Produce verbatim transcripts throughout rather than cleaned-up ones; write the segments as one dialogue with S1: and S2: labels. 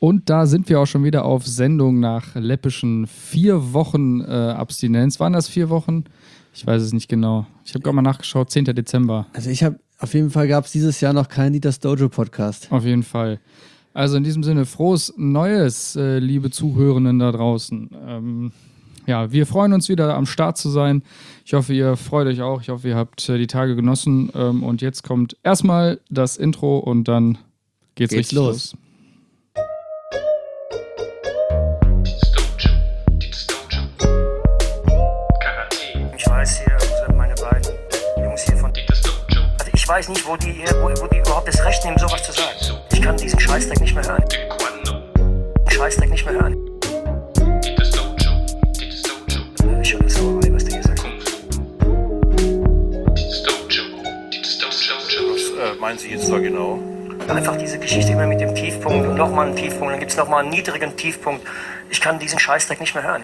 S1: Und da sind wir auch schon wieder auf Sendung nach läppischen vier Wochen äh, Abstinenz. Waren das vier Wochen? Ich weiß es nicht genau. Ich habe gerade mal nachgeschaut, zehnten Dezember.
S2: Also ich habe, auf jeden Fall gab es dieses Jahr noch keinen Dieters Dojo Podcast.
S1: Auf jeden Fall. Also in diesem Sinne, frohes Neues, äh, liebe Zuhörenden da draußen. Ähm, ja, wir freuen uns wieder am Start zu sein. Ich hoffe, ihr freut euch auch. Ich hoffe, ihr habt äh, die Tage genossen. Ähm, und jetzt kommt erstmal das Intro und dann geht's, geht's richtig los. los.
S3: Ich weiß nicht, wo die, wo, wo die überhaupt das Recht nehmen, sowas zu sagen. Ich kann diesen Scheißdreck nicht mehr hören. Scheißdreck nicht mehr hören. Ich höre das Sauerei, was der hier sagt.
S4: Was äh, meinen Sie jetzt da genau?
S3: Einfach diese Geschichte immer mit dem Tiefpunkt und nochmal einen Tiefpunkt, dann gibt es nochmal einen niedrigen Tiefpunkt. Ich kann diesen Scheißdreck nicht mehr hören.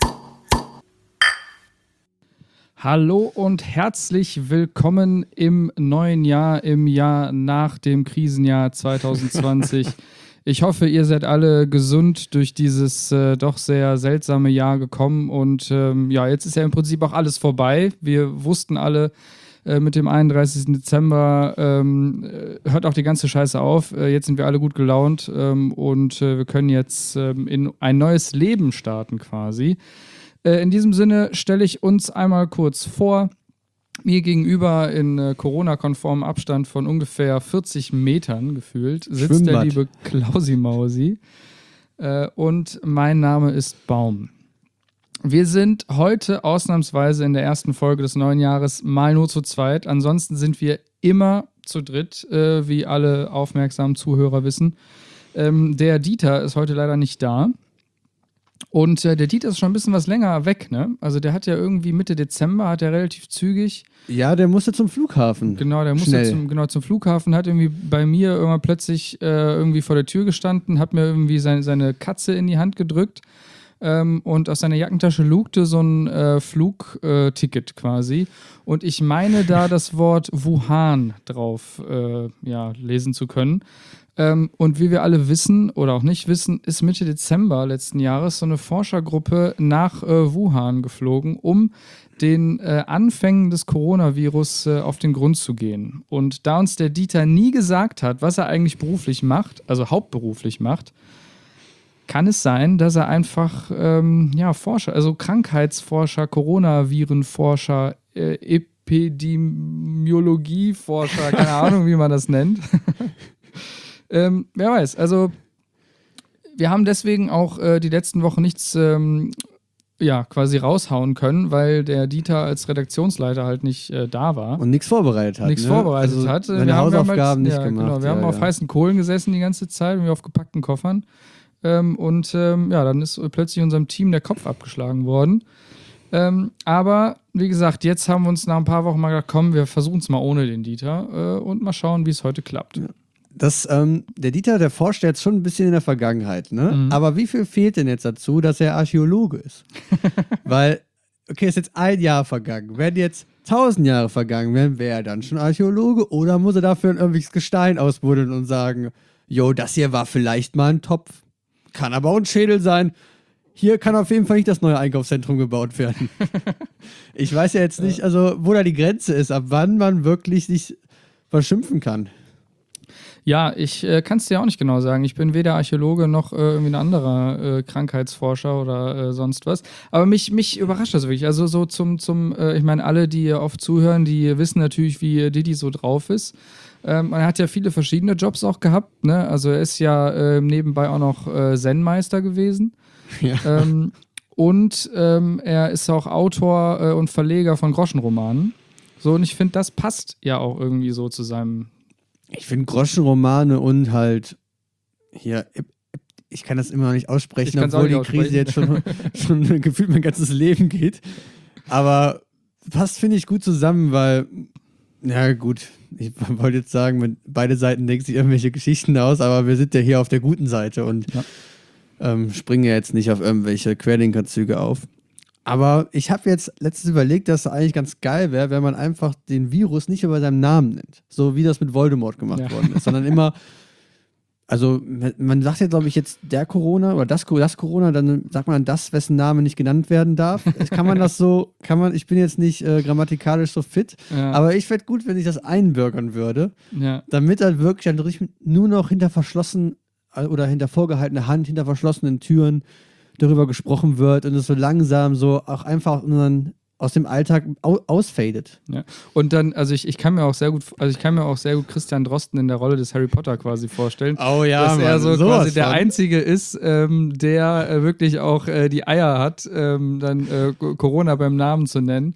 S1: Hallo und herzlich willkommen im neuen Jahr, im Jahr nach dem Krisenjahr zwanzig zwanzig. Ich hoffe, ihr seid alle gesund durch dieses äh, doch sehr seltsame Jahr gekommen und ähm, ja, jetzt ist ja im Prinzip auch alles vorbei. Wir wussten alle äh, mit dem einunddreißigsten Dezember ähm, äh, hört auch die ganze Scheiße auf. Äh, jetzt sind wir alle gut gelaunt ähm, und äh, wir können jetzt ähm, in ein neues Leben starten quasi. In diesem Sinne stelle ich uns einmal kurz vor. Mir gegenüber in äh, Corona-konformem Abstand von ungefähr vierzig Metern gefühlt sitzt Schwimmbad. Der liebe Klausi Mausi. Äh, und mein Name ist Baum. Wir sind heute ausnahmsweise in der ersten Folge des neuen Jahres mal nur zu zweit. Ansonsten sind wir immer zu dritt, äh, wie alle aufmerksamen Zuhörer wissen. Ähm, der Dieter ist heute leider nicht da. Und äh, der Dieter ist schon ein bisschen was länger weg, ne? Also der hat ja irgendwie Mitte Dezember, hat er relativ zügig.
S2: Ja, der musste zum Flughafen.
S1: Genau, der musste zum, genau, zum Flughafen, hat irgendwie bei mir irgendwann plötzlich äh, irgendwie vor der Tür gestanden, hat mir irgendwie seine, seine Katze in die Hand gedrückt ähm, und aus seiner Jackentasche lugte so ein äh, Flugticket äh, quasi. Und ich meine da das Wort Wuhan drauf äh, ja, lesen zu können. Ähm, und wie wir alle wissen oder auch nicht wissen, ist Mitte Dezember letzten Jahres so eine Forschergruppe nach äh, Wuhan geflogen, um den äh, Anfängen des Coronavirus äh, auf den Grund zu gehen. Und da uns der Dieter nie gesagt hat, was er eigentlich beruflich macht, also hauptberuflich macht, kann es sein, dass er einfach ähm, ja, Forscher, also Krankheitsforscher, Coronavirenforscher, äh, Epidemiologieforscher, keine Ahnung, wie man das nennt. Ähm, wer weiß, also wir haben deswegen auch äh, die letzten Wochen nichts ähm, ja, quasi raushauen können, weil der Dieter als Redaktionsleiter halt nicht äh, da war.
S2: Und nichts vorbereitet hat.
S1: Nichts
S2: ne?
S1: vorbereitet
S2: also
S1: hat.
S2: Seine
S1: wir
S2: Hausaufgaben
S1: haben,
S2: nicht
S1: ja,
S2: gemacht.
S1: Genau, wir
S2: ja,
S1: haben
S2: ja.
S1: auf heißen Kohlen gesessen die ganze Zeit, wir auf gepackten Koffern. Ähm, und ähm, ja, dann ist plötzlich unserem Team der Kopf abgeschlagen worden. Ähm, aber wie gesagt, jetzt haben wir uns nach ein paar Wochen mal gedacht, komm, wir versuchen es mal ohne den Dieter äh, und mal schauen, wie es heute klappt.
S2: Ja. Das, ähm, der Dieter, der forscht jetzt schon ein bisschen in der Vergangenheit, ne? Mhm. Aber wie viel fehlt denn jetzt dazu, dass er Archäologe ist? Weil, okay, ist jetzt ein Jahr vergangen. Wenn jetzt tausend Jahre vergangen wären, wäre er dann schon Archäologe? Oder muss er dafür ein irgendwelches Gestein ausbuddeln und sagen, jo, das hier war vielleicht mal ein Topf, kann aber auch ein Schädel sein. Hier kann auf jeden Fall nicht das neue Einkaufszentrum gebaut werden. Ich weiß ja jetzt nicht, also wo da die Grenze ist, ab wann man wirklich sich verschimpfen kann.
S1: Ja, ich äh, kann es dir auch nicht genau sagen. Ich bin weder Archäologe noch äh, irgendwie ein anderer äh, Krankheitsforscher oder äh, sonst was. Aber mich, mich überrascht das wirklich. Also so zum, zum äh, ich meine, alle, die oft zuhören, die wissen natürlich, wie Didi so drauf ist. Ähm, er hat ja viele verschiedene Jobs auch gehabt, ne? Also er ist ja äh, nebenbei auch noch äh, Zen-Meister gewesen.
S2: Ja.
S1: Ähm, und ähm, er ist auch Autor äh, und Verleger von Groschenromanen. So, und ich finde, das passt ja auch irgendwie so zu seinem.
S2: Ich finde Groschenromane und halt hier, ich kann das immer noch nicht aussprechen, obwohl die Krise jetzt schon, schon gefühlt mein ganzes Leben geht. Aber passt, finde ich, gut zusammen, weil, ja gut, ich wollte jetzt sagen, beide Seiten denken sich irgendwelche Geschichten aus, aber wir sind ja hier auf der guten Seite und ja. ähm, springen ja jetzt nicht auf irgendwelche Querdenkerzüge auf. Aber ich habe jetzt letztens überlegt, dass es eigentlich ganz geil wäre, wenn man einfach den Virus nicht über seinem Namen nennt. So wie das mit Voldemort gemacht ja. worden ist. Sondern immer also man sagt ja, glaube ich, jetzt der Corona oder das, das Corona, dann sagt man das, wessen Name nicht genannt werden darf. Kann man das so, kann man, ich bin jetzt nicht äh, grammatikalisch so fit,
S1: Ja.
S2: aber ich fände gut, wenn ich das einbürgern würde,
S1: Ja.
S2: damit dann wirklich dann richtig nur noch hinter verschlossen oder hinter vorgehaltener Hand, hinter verschlossenen Türen darüber gesprochen wird und es so langsam so auch einfach unseren aus dem Alltag au- ausfadet.
S1: Ja. Und dann, also ich, ich kann mir auch sehr gut, also ich kann mir auch sehr gut Christian Drosten in der Rolle des Harry Potter quasi vorstellen.
S2: Oh ja,
S1: dass er
S2: Mann,
S1: so
S2: sowas
S1: quasi der
S2: von.
S1: Einzige ist, ähm, der äh, wirklich auch äh, die Eier hat, ähm, dann äh, Corona beim Namen zu nennen.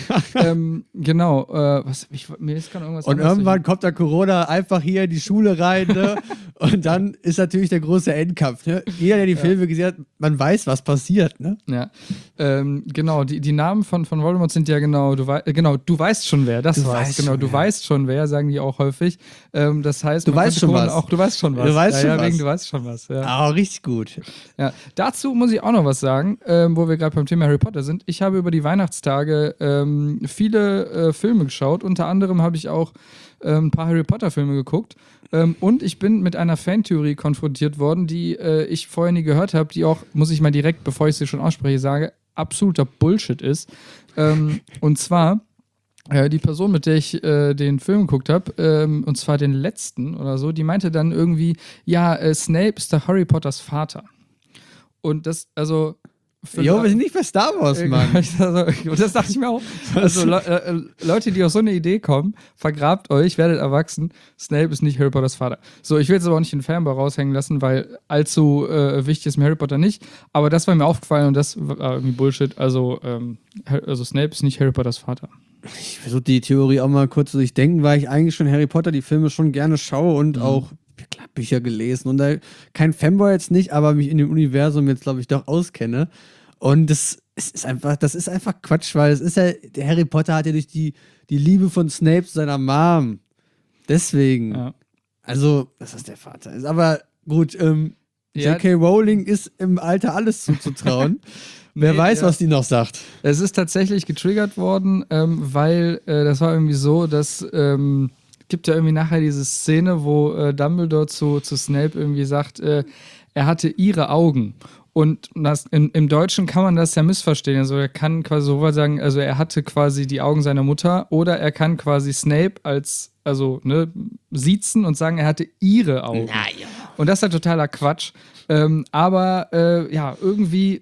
S1: ähm, genau, äh, was, ich, mir ist gerade irgendwas
S2: Und
S1: anderes
S2: irgendwann
S1: durch-
S2: kommt der Corona einfach hier in die Schule rein, ne? Und dann ist natürlich der große Endkampf. Ne? Jeder, der die Filme gesehen hat, man weiß, was passiert. Ne?
S1: Ja, ähm, genau, die, die Namen von, von Voldemort sind ja genau du, wei äh, genau, du weißt schon wer, das
S2: Du
S1: war's,
S2: weißt
S1: genau,
S2: schon
S1: du
S2: wer.
S1: weißt schon wer, sagen die auch häufig. Ähm, das heißt,
S2: Du
S1: man
S2: weißt
S1: könnte
S2: schon
S1: Corona
S2: was.
S1: Auch, du weißt schon was.
S2: Du weißt
S1: ja,
S2: schon
S1: ja,
S2: was.
S1: Wegen, du weißt schon was, ja.
S2: Ah, richtig gut.
S1: Ja, dazu muss ich auch noch was sagen, ähm, wo wir gerade beim Thema Harry Potter sind. Ich habe über die Weihnachtstage ähm, viele äh, Filme geschaut. Unter anderem habe ich auch ähm, ein paar Harry Potter Filme geguckt. Ähm, und ich bin mit einer Fantheorie konfrontiert worden, die äh, ich vorher nie gehört habe, die auch, muss ich mal direkt, bevor ich sie schon ausspreche, sage, absoluter Bullshit ist. Ähm, und zwar äh, die Person, mit der ich äh, den Film geguckt habe, ähm, und zwar den letzten oder so, die meinte dann irgendwie, ja, äh, Snape ist der Harry Potters Vater. Und das, also. für-
S2: Jo, wir sind nicht bei Star Wars, Mann.
S1: Also, und das dachte ich mir auch. Also Le äh, Leute, die auf so eine Idee kommen, vergrabt euch, werdet erwachsen. Snape ist nicht Harry Potters Vater. So, ich will jetzt aber auch nicht den Fanboy raushängen lassen, weil allzu äh, wichtig ist mir Harry Potter nicht. Aber das war mir aufgefallen und das war irgendwie Bullshit. Also, ähm, also Snape ist nicht Harry Potters Vater.
S2: Ich versuche die Theorie auch mal kurz zu durchdenken, weil ich eigentlich schon Harry Potter, die Filme schon gerne schaue und auch klar, Bücher gelesen. Und da, kein Fanboy jetzt nicht, aber mich in dem Universum jetzt, glaube ich, doch auskenne. Und das es ist einfach, das ist einfach Quatsch, weil es ist ja, der Harry Potter hat ja durch die, die Liebe von Snape zu seiner Mom. Deswegen.
S1: Ja.
S2: Also, dass das der Vater ist. Aber gut, ähm,
S1: Ja.
S2: J K. Rowling ist im Alter alles zuzutrauen. Wer
S1: Nee,
S2: weiß,
S1: ja.
S2: was die noch sagt.
S1: Es ist tatsächlich getriggert worden, ähm, weil äh, das war irgendwie so, dass ähm, gibt ja irgendwie nachher diese Szene, wo äh, Dumbledore zu, zu Snape irgendwie sagt, äh, er hatte ihre Augen. Und das, im, im Deutschen kann man das ja missverstehen. Also er kann quasi so weit sagen, also er hatte quasi die Augen seiner Mutter oder er kann quasi Snape als, also ne, siezen und sagen, er hatte ihre Augen.
S2: Naja.
S1: Und das ist ja totaler Quatsch. Ähm, aber äh, ja, irgendwie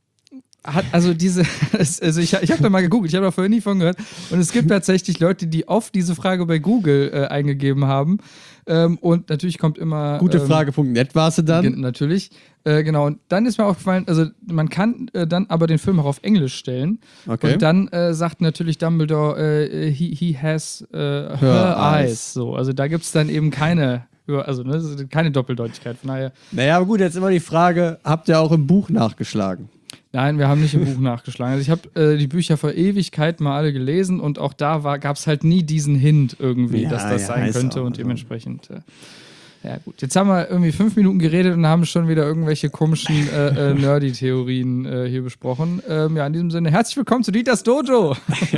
S1: hat also diese, also ich, ich habe da mal gegoogelt, ich habe da vorher nie von gehört. Und es gibt tatsächlich Leute, die oft diese Frage bei Google äh, eingegeben haben. Ähm, und natürlich kommt immer.
S2: Gute
S1: ähm,
S2: Frage.net war sie dann.
S1: Gen- Natürlich, äh, genau. Und dann ist mir aufgefallen, also man kann äh, dann aber den Film auch auf Englisch stellen.
S2: Okay.
S1: Und dann äh, sagt natürlich Dumbledore, äh, he, he has äh, her,
S2: Her
S1: eyes.
S2: eyes.
S1: So, also da gibt es dann eben keine, also ne, keine Doppeldeutigkeit. Von daher,
S2: Naja, aber gut, jetzt immer die Frage, habt ihr auch im Buch nachgeschlagen?
S1: nein, wir haben nicht im Buch nachgeschlagen. Also ich habe äh, die Bücher vor Ewigkeit mal alle gelesen und auch da gab es halt nie diesen Hint irgendwie,
S2: Ja,
S1: dass das
S2: ja,
S1: sein
S2: ist
S1: könnte
S2: auch
S1: und
S2: so.
S1: dementsprechend. Äh, ja, gut. Jetzt haben wir irgendwie fünf Minuten geredet und haben schon wieder irgendwelche komischen äh, äh, Nerdy-Theorien äh, hier besprochen. Ähm, ja, in diesem Sinne, herzlich willkommen zu Dieters Dojo.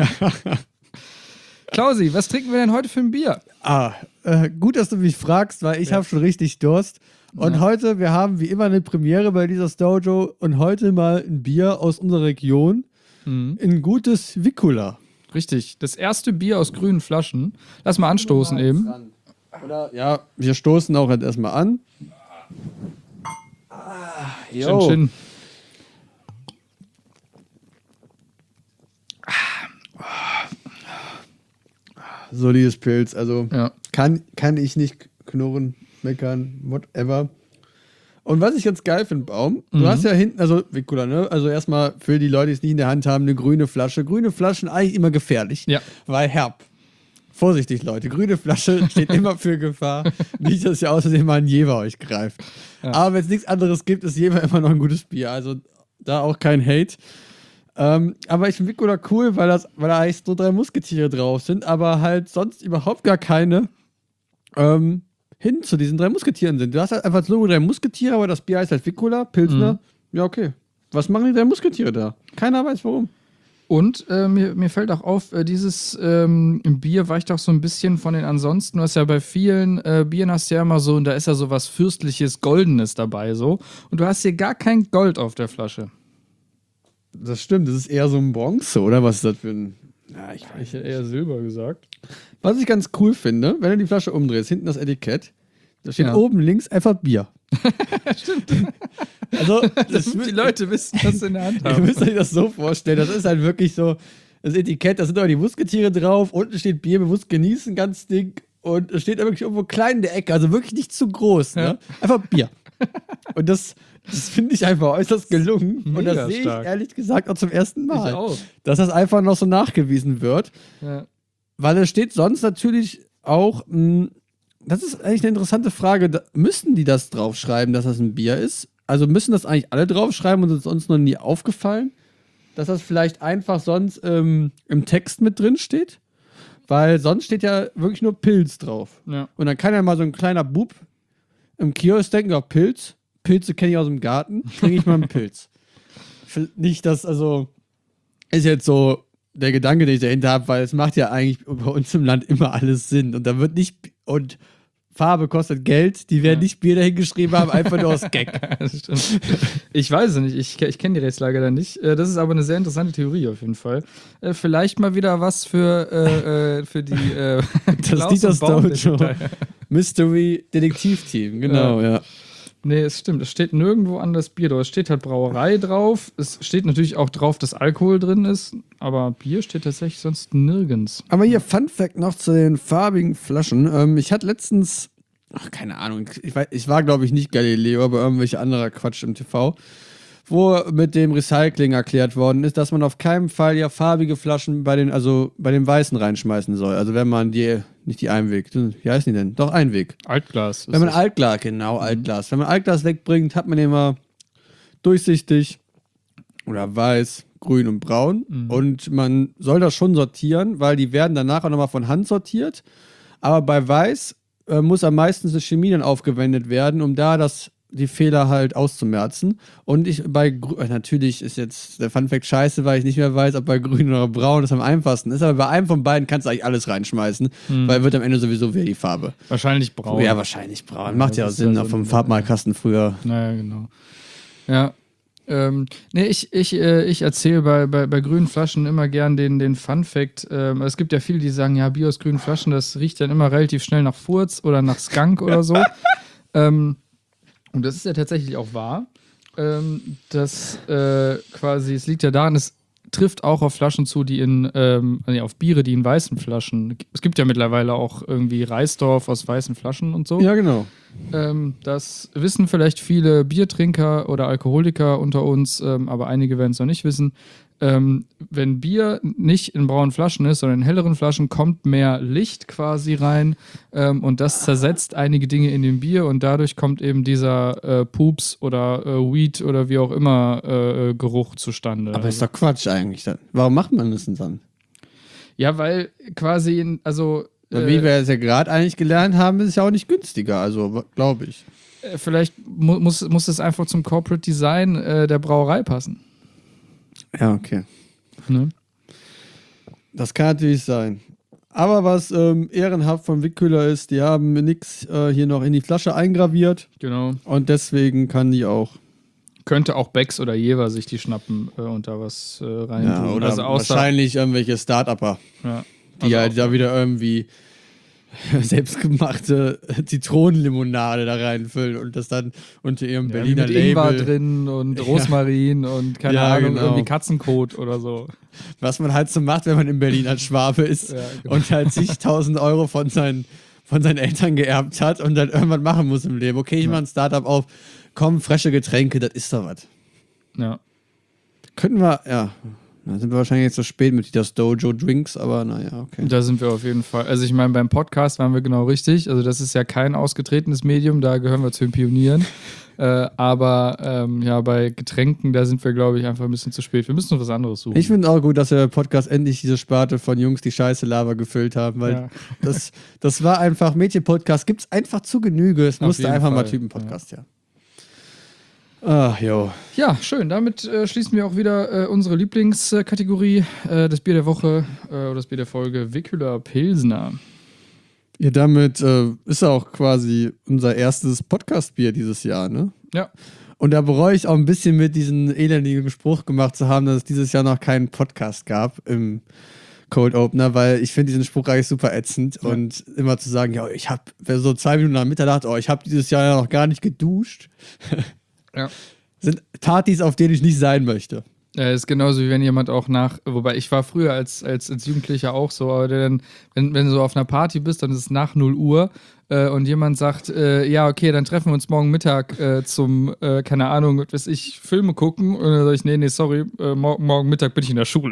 S1: Klausi, was trinken wir denn heute für ein Bier?
S2: Ah, äh, gut, dass du mich fragst, weil ich habe schon richtig Durst. Und
S1: Ja.
S2: heute, wir haben wie immer eine Premiere bei dieser Dojo und heute mal ein Bier aus unserer Region.
S1: Mhm.
S2: Ein gutes Vicula.
S1: Richtig, das erste Bier aus grünen Flaschen. Lass mal anstoßen eben.
S2: Oder, ja, wir stoßen auch jetzt erstmal an. Ah,
S1: Chin, chin.
S2: Solides Pilz, also
S1: Ja.
S2: kann, kann ich nicht knurren, meckern, whatever. Und was ich ganz geil finde, Baum, du
S1: Mhm.
S2: hast ja hinten, also Vicula, ne? Also erstmal für die Leute, die es nicht in der Hand haben, eine grüne Flasche. Grüne Flaschen eigentlich immer gefährlich,
S1: Ja.
S2: weil herb. Vorsichtig, Leute, grüne Flasche steht immer für Gefahr. Nicht, dass ihr außerdem mal ein Jever euch greift.
S1: Ja.
S2: Aber wenn es nichts anderes gibt, ist Jever immer noch ein gutes Bier. Also da auch kein Hate. Ähm, aber ich finde Vicula cool, weil, das, weil da eigentlich so drei Musketiere drauf sind, aber halt sonst überhaupt gar keine ähm, hin zu diesen drei Musketieren sind. Du hast halt einfach das Logo drei Musketiere, aber das Bier heißt halt Vicula, Pilsner.
S1: Mhm.
S2: Ja, okay. Was machen die drei Musketiere da? Keiner weiß warum.
S1: Und äh, mir, mir fällt auch auf, äh, dieses ähm, Bier weicht auch so ein bisschen von den ansonsten, was ja bei vielen äh, Bieren hast du ja immer so, und da ist ja so was Fürstliches, Goldenes dabei so. Und du hast hier gar kein Gold auf der Flasche.
S2: Das stimmt, das ist eher so ein Bronze, oder? Was ist das für ein... Ja, ich weiß.
S1: Ich hätte eher Silber gesagt.
S2: Was ich ganz cool finde, wenn du die Flasche umdrehst, hinten das Etikett, da steht
S1: Ja.
S2: oben links einfach Bier.
S1: Stimmt.
S2: Also,
S1: Das die Leute wissen, was sie in der Hand
S2: Ihr
S1: haben.
S2: müsst euch das so vorstellen, das ist halt wirklich so, das Etikett, da sind aber die Musketiere drauf, unten steht Bier bewusst genießen, ganz dick, und es steht da wirklich irgendwo klein in der Ecke, also wirklich nicht zu groß, ne?
S1: Ja.
S2: Einfach Bier. Und das, das finde ich einfach äußerst gelungen, und
S1: Mega
S2: das sehe ich
S1: stark.
S2: ehrlich gesagt auch zum ersten Mal.
S1: Ich auch.
S2: Dass das einfach noch so nachgewiesen wird,
S1: Ja.
S2: weil es steht sonst natürlich auch, mh, das ist eigentlich eine interessante Frage, da, müssen die das draufschreiben, dass das ein Bier ist? Also müssen das eigentlich alle draufschreiben und es ist uns noch nie aufgefallen, dass das vielleicht einfach sonst ähm, im Text mit drin steht? Weil sonst steht ja wirklich nur Pilz drauf.
S1: Ja.
S2: Und dann kann ja mal so ein kleiner Bub im Kiosk denken, ja, Pilz, Pilze kenne ich aus dem Garten, trinke ich mal einen Pilz. Nicht, dass, also, ist jetzt so der Gedanke, den ich dahinter habe, weil es macht ja eigentlich bei uns im Land immer alles Sinn. Und da wird nicht, und Farbe kostet Geld, die werden
S1: Ja.
S2: nicht Bier dahin geschrieben haben, einfach nur aus Gag.
S1: Das stimmt. Ich weiß es nicht, ich, ich kenne die Rechtslage da nicht. Äh, Das ist aber eine sehr interessante Theorie auf jeden Fall. Äh, Vielleicht mal wieder was für, äh, äh, für die äh, Klaus
S2: Dieter's
S1: und Baum-
S2: Dojo Mystery Detektivteam, genau, ja.
S1: Nee, es stimmt. Es steht nirgendwo an das Bier drauf. Es steht halt Brauerei drauf. Es steht natürlich auch drauf, dass Alkohol drin ist. Aber Bier steht tatsächlich sonst nirgends.
S2: Aber hier, Fun Fact noch zu den farbigen Flaschen. Ähm, ich hatte letztens, ach, keine Ahnung, ich, weiß, ich war, glaube ich, nicht Galileo, aber irgendwelche anderer Quatsch im T V, wo mit dem Recycling erklärt worden ist, dass man auf keinen Fall ja farbige Flaschen bei den, also bei den Weißen reinschmeißen soll. Also wenn man die, nicht die Einweg, wie heißen die denn? Doch, Einweg.
S1: Altglas. ist
S2: Wenn man
S1: das.
S2: Altglas, genau, Altglas. Wenn man Altglas wegbringt, hat man immer durchsichtig oder weiß, grün und braun.
S1: Mhm.
S2: Und man soll das schon sortieren, weil die werden danach auch nochmal von Hand sortiert. Aber bei weiß äh, muss am meisten eine Chemie dann aufgewendet werden, um da das, die Fehler halt auszumerzen. Und ich bei grün, natürlich ist jetzt der Funfact scheiße, weil ich nicht mehr weiß, ob bei grün oder braun das am einfachsten ist. Aber bei einem von beiden kannst du eigentlich alles reinschmeißen,
S1: Mhm.
S2: weil wird am Ende sowieso wieder die Farbe.
S1: Wahrscheinlich braun.
S2: Ja, wahrscheinlich braun. Macht ja auch
S1: das ist
S2: Sinn,
S1: ja
S2: auch
S1: so
S2: vom
S1: ein-
S2: Farbmalkasten früher.
S1: Naja, genau. Ja. Ähm, nee, ich, ich, äh, ich erzähle bei, bei, bei grünen Flaschen immer gern den, den Fun-Fact. Ähm, es gibt ja viele, die sagen, ja, Bier aus grünen Flaschen, das riecht dann immer relativ schnell nach Furz oder nach Skunk oder so. ähm, und das ist ja tatsächlich auch wahr. Ähm, das äh, quasi, es liegt ja daran, es trifft auch auf Flaschen zu, die in, ähm, nee, auf Biere, die in weißen Flaschen. Es gibt ja mittlerweile auch irgendwie Reisdorf aus weißen Flaschen und so.
S2: Ja, genau.
S1: Ähm, das wissen vielleicht viele Biertrinker oder Alkoholiker unter uns, ähm, aber einige werden es noch nicht wissen. Ähm, wenn Bier nicht in braunen Flaschen ist, sondern in helleren Flaschen, kommt mehr Licht quasi rein ähm, und das zersetzt einige Dinge in dem Bier und dadurch kommt eben dieser äh, Pups oder äh, Weed oder wie auch immer äh, Geruch zustande.
S2: Aber ist doch Quatsch eigentlich. Dann. Warum macht man das denn dann?
S1: Ja, weil quasi, in, also
S2: Weil
S1: äh,
S2: wie wir es ja gerade eigentlich gelernt haben, ist es ja auch nicht günstiger, also glaube ich.
S1: äh, vielleicht mu muss, muss es einfach zum Corporate Design äh, der Brauerei passen.
S2: Ja, okay.
S1: Ne?
S2: Das kann natürlich sein. Aber was ähm, ehrenhaft von Wickkühler ist, die haben nichts äh, hier noch in die Flasche eingraviert
S1: Genau.
S2: und deswegen kann die auch.
S1: Könnte auch Becks oder Jever sich die schnappen äh, und da was äh, rein
S2: Ja,
S1: tun.
S2: oder
S1: also außer,
S2: wahrscheinlich irgendwelche Start-Upper,
S1: ja,
S2: die
S1: also
S2: halt
S1: auch-
S2: da wieder irgendwie selbstgemachte Zitronenlimonade da reinfüllen und das dann unter ihrem
S1: ja,
S2: Berliner
S1: mit Ingwer
S2: Label,
S1: drin und Rosmarin und keine
S2: Ja,
S1: Ahnung,
S2: genau.
S1: irgendwie Katzenkot oder so.
S2: was man halt so macht, wenn man in Berlin als Schwabe ist
S1: Ja, genau.
S2: und halt zigtausend Euro von seinen, von seinen Eltern geerbt hat und dann irgendwann machen muss im Leben. Okay, ich mache ein Startup auf, komm, frische Getränke, das ist doch was.
S1: Ja.
S2: Könnten wir, ja, da sind wir wahrscheinlich jetzt so spät mit Dieter's Dojo Drinks, aber naja, okay.
S1: Da sind wir auf jeden Fall. Also ich meine, beim Podcast waren wir genau richtig. Also das ist ja kein ausgetretenes Medium, da gehören wir zu den Pionieren. äh, aber ähm, ja, bei Getränken, da sind wir, glaube ich, einfach ein bisschen zu spät. Wir müssen noch was anderes suchen.
S2: Ich finde auch gut, dass der Podcast endlich diese Sparte von Jungs, die Scheiße Lava gefüllt haben, weil
S1: Ja.
S2: das, das war einfach, Mädchen-Podcast gibt es einfach zu Genüge. Es
S1: Auf
S2: musste
S1: jeden
S2: einfach mal
S1: Fall,
S2: Typen-Podcast, ja. Ach, jo.
S1: Ja, schön. Damit äh, schließen wir auch wieder äh, unsere Lieblingskategorie, äh, das Bier der Woche äh, oder das Bier der Folge, Wickler Pilsner.
S2: Ja, damit äh, ist ja auch quasi unser erstes Podcast-Bier dieses Jahr, ne?
S1: Ja.
S2: Und da bereue ich auch ein bisschen mit diesem elendigen Spruch gemacht zu haben, dass es dieses Jahr noch keinen Podcast gab im Cold Opener, weil ich finde diesen Spruch eigentlich super ätzend ja. Und immer zu sagen, ja, ich habe so zwei Minuten nach Mitternacht, oh, ich habe dieses Jahr noch gar nicht geduscht.
S1: Ja.
S2: Sind Partys, auf denen ich nicht sein möchte.
S1: Ja, ist genauso wie wenn jemand auch nach, wobei ich war früher als, als, als Jugendlicher auch so, aber dann, wenn, wenn du so auf einer Party bist, dann ist es nach null Uhr äh, und jemand sagt, äh, ja, okay, dann treffen wir uns morgen Mittag äh, zum, äh, keine Ahnung, was weiß ich, Filme gucken und dann sage ich, nee, nee, sorry, äh, morgen, morgen Mittag bin ich in der Schule.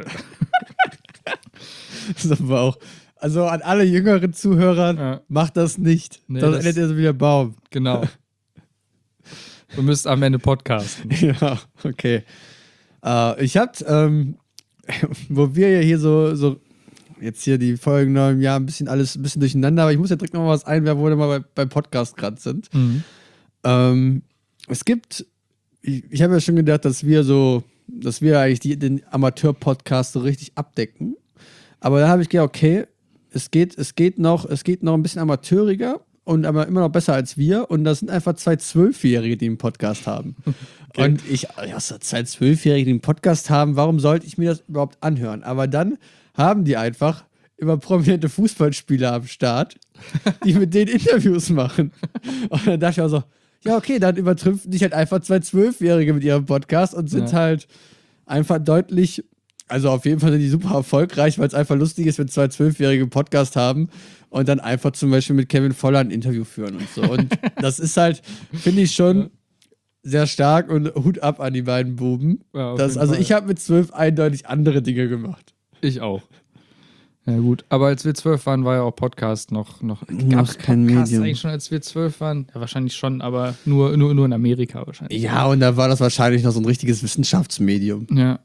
S2: Das ist aber auch, also an alle jüngeren Zuhörer, ja. Macht das nicht. Nee, das endet ihr so wie der Baum.
S1: Genau. Du müsst am Ende podcasten.
S2: Ja, okay. Uh, ich hab, ähm, wo wir ja hier so, so, jetzt hier die Folgen noch im Jahr ein bisschen alles ein bisschen durcheinander, aber ich muss ja direkt noch mal was einwerfen, wo wir mal bei, beim Podcast gerade sind. Mhm. Ähm, es gibt, ich, ich habe ja schon gedacht, dass wir so, dass wir eigentlich die, den Amateur-Podcast so richtig abdecken. Aber da habe ich gedacht, okay, es geht, es geht noch, es geht noch ein bisschen amateuriger und aber immer noch besser als wir. Und das sind einfach zwei Zwölfjährige, die einen Podcast haben. Okay. Und ich, ja, so zwei Zwölfjährige, die einen Podcast haben, warum sollte ich mir das überhaupt anhören? Aber dann haben die einfach immer prominente Fußballspieler am Start, die mit denen Interviews machen. Und dann dachte ich auch so, ja, okay, dann übertrümpfen dich halt einfach zwei Zwölfjährige mit ihrem Podcast und sind ja. halt einfach deutlich. Also auf jeden Fall sind die super erfolgreich, weil es einfach lustig ist, wenn zwei Zwölfjährige einen Podcast haben und dann einfach zum Beispiel mit Kevin Voller ein Interview führen und so. Und das ist halt, finde ich schon sehr stark und Hut ab an die beiden Buben. Ja, das, also Fall. Ich habe mit zwölf eindeutig andere Dinge gemacht.
S1: Ich auch. Ja gut, aber als wir zwölf waren, war ja auch Podcast noch, noch gab es kein Podcast Medium. Eigentlich schon, als wir zwölf waren? Ja, wahrscheinlich schon, aber nur, nur, nur in Amerika wahrscheinlich.
S2: Ja, und da war das wahrscheinlich noch so ein richtiges Wissenschaftsmedium.
S1: Ja.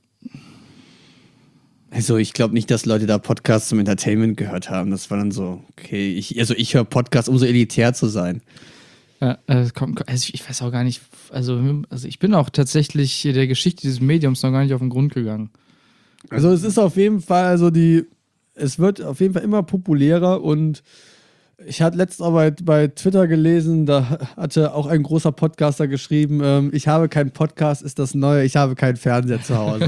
S2: Also ich glaube nicht, dass Leute da Podcasts zum Entertainment gehört haben. Das war dann so, okay, ich, also ich höre Podcasts, um so elitär zu sein.
S1: Ja, äh, komm, also ich weiß auch gar nicht, also, also ich bin auch tatsächlich der Geschichte dieses Mediums noch gar nicht auf den Grund gegangen.
S2: Also es ist auf jeden Fall, also die, es wird auf jeden Fall immer populärer und ich hatte letztens auch bei, bei Twitter gelesen, da hatte auch ein großer Podcaster geschrieben, ähm, ich habe keinen Podcast, ist das Neue, ich habe keinen Fernseher zu Hause.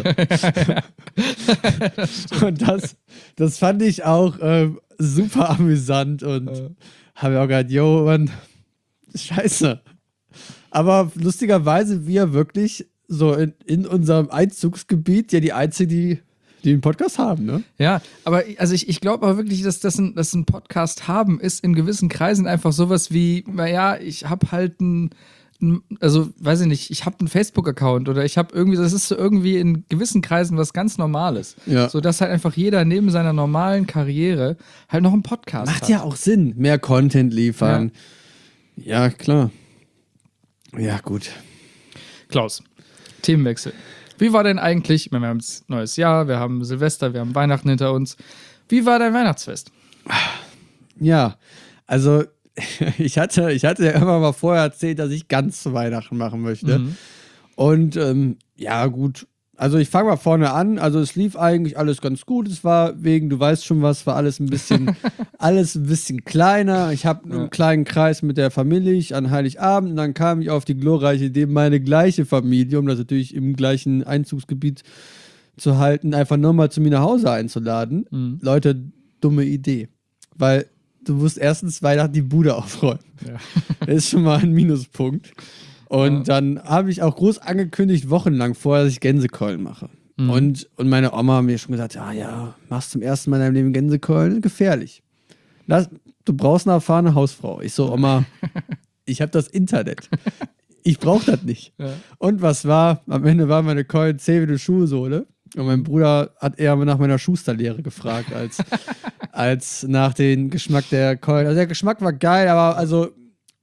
S2: das und das, das fand ich auch ähm, super amüsant und äh. habe auch gedacht, yo, Mann, scheiße. Aber lustigerweise wir wirklich so in, in unserem Einzugsgebiet ja die Einzigen, die die einen Podcast haben, ne?
S1: Ja, aber also ich, ich glaube aber wirklich, dass das ein, dass ein Podcast haben ist in gewissen Kreisen einfach sowas wie, naja, ich habe halt ein, also weiß ich nicht, ich habe einen Facebook-Account oder ich habe irgendwie, das ist so irgendwie in gewissen Kreisen was ganz Normales.
S2: Ja.
S1: So dass halt einfach jeder neben seiner normalen Karriere halt noch einen Podcast
S2: Macht
S1: hat.
S2: ja auch Sinn, mehr Content liefern. Ja, ja klar. Ja, gut.
S1: Klaus, Themenwechsel. Wie war denn eigentlich, wir haben jetzt neues Jahr, wir haben Silvester, wir haben Weihnachten hinter uns. Wie war dein Weihnachtsfest?
S2: Ja, also ich hatte, ich hatte ja immer mal vorher erzählt, dass ich ganz zu Weihnachten machen möchte. Mhm. Und ähm, ja, gut. Also ich fange mal vorne an. Also es lief eigentlich alles ganz gut. Es war wegen, du weißt schon was, war alles ein bisschen, alles ein bisschen kleiner. Ich habe einen ja. kleinen Kreis mit der Familie ich an Heiligabend und dann kam ich auf die glorreiche Idee, meine gleiche Familie, um das natürlich im gleichen Einzugsgebiet zu halten, einfach nur mal zu mir nach Hause einzuladen. Mhm. Leute, dumme Idee. Weil du musst erstens Weihnachten die Bude aufräumen. Ja. Das ist schon mal ein Minuspunkt. Und ja. dann habe ich auch groß angekündigt, wochenlang vorher, dass ich Gänsekeulen mache. Mhm. Und, und meine Oma hat mir schon gesagt, ja, ja, machst zum ersten Mal in deinem Leben Gänsekeulen? Gefährlich. Das, du brauchst eine erfahrene Hausfrau. Ich so, Oma, ich habe das Internet. Ich brauche das nicht. Ja. Und was war? Am Ende waren meine Keulen zäh wie eine Schuhsohle. Und mein Bruder hat eher nach meiner Schusterlehre gefragt, als, als nach dem Geschmack der Keulen. Also der Geschmack war geil, aber also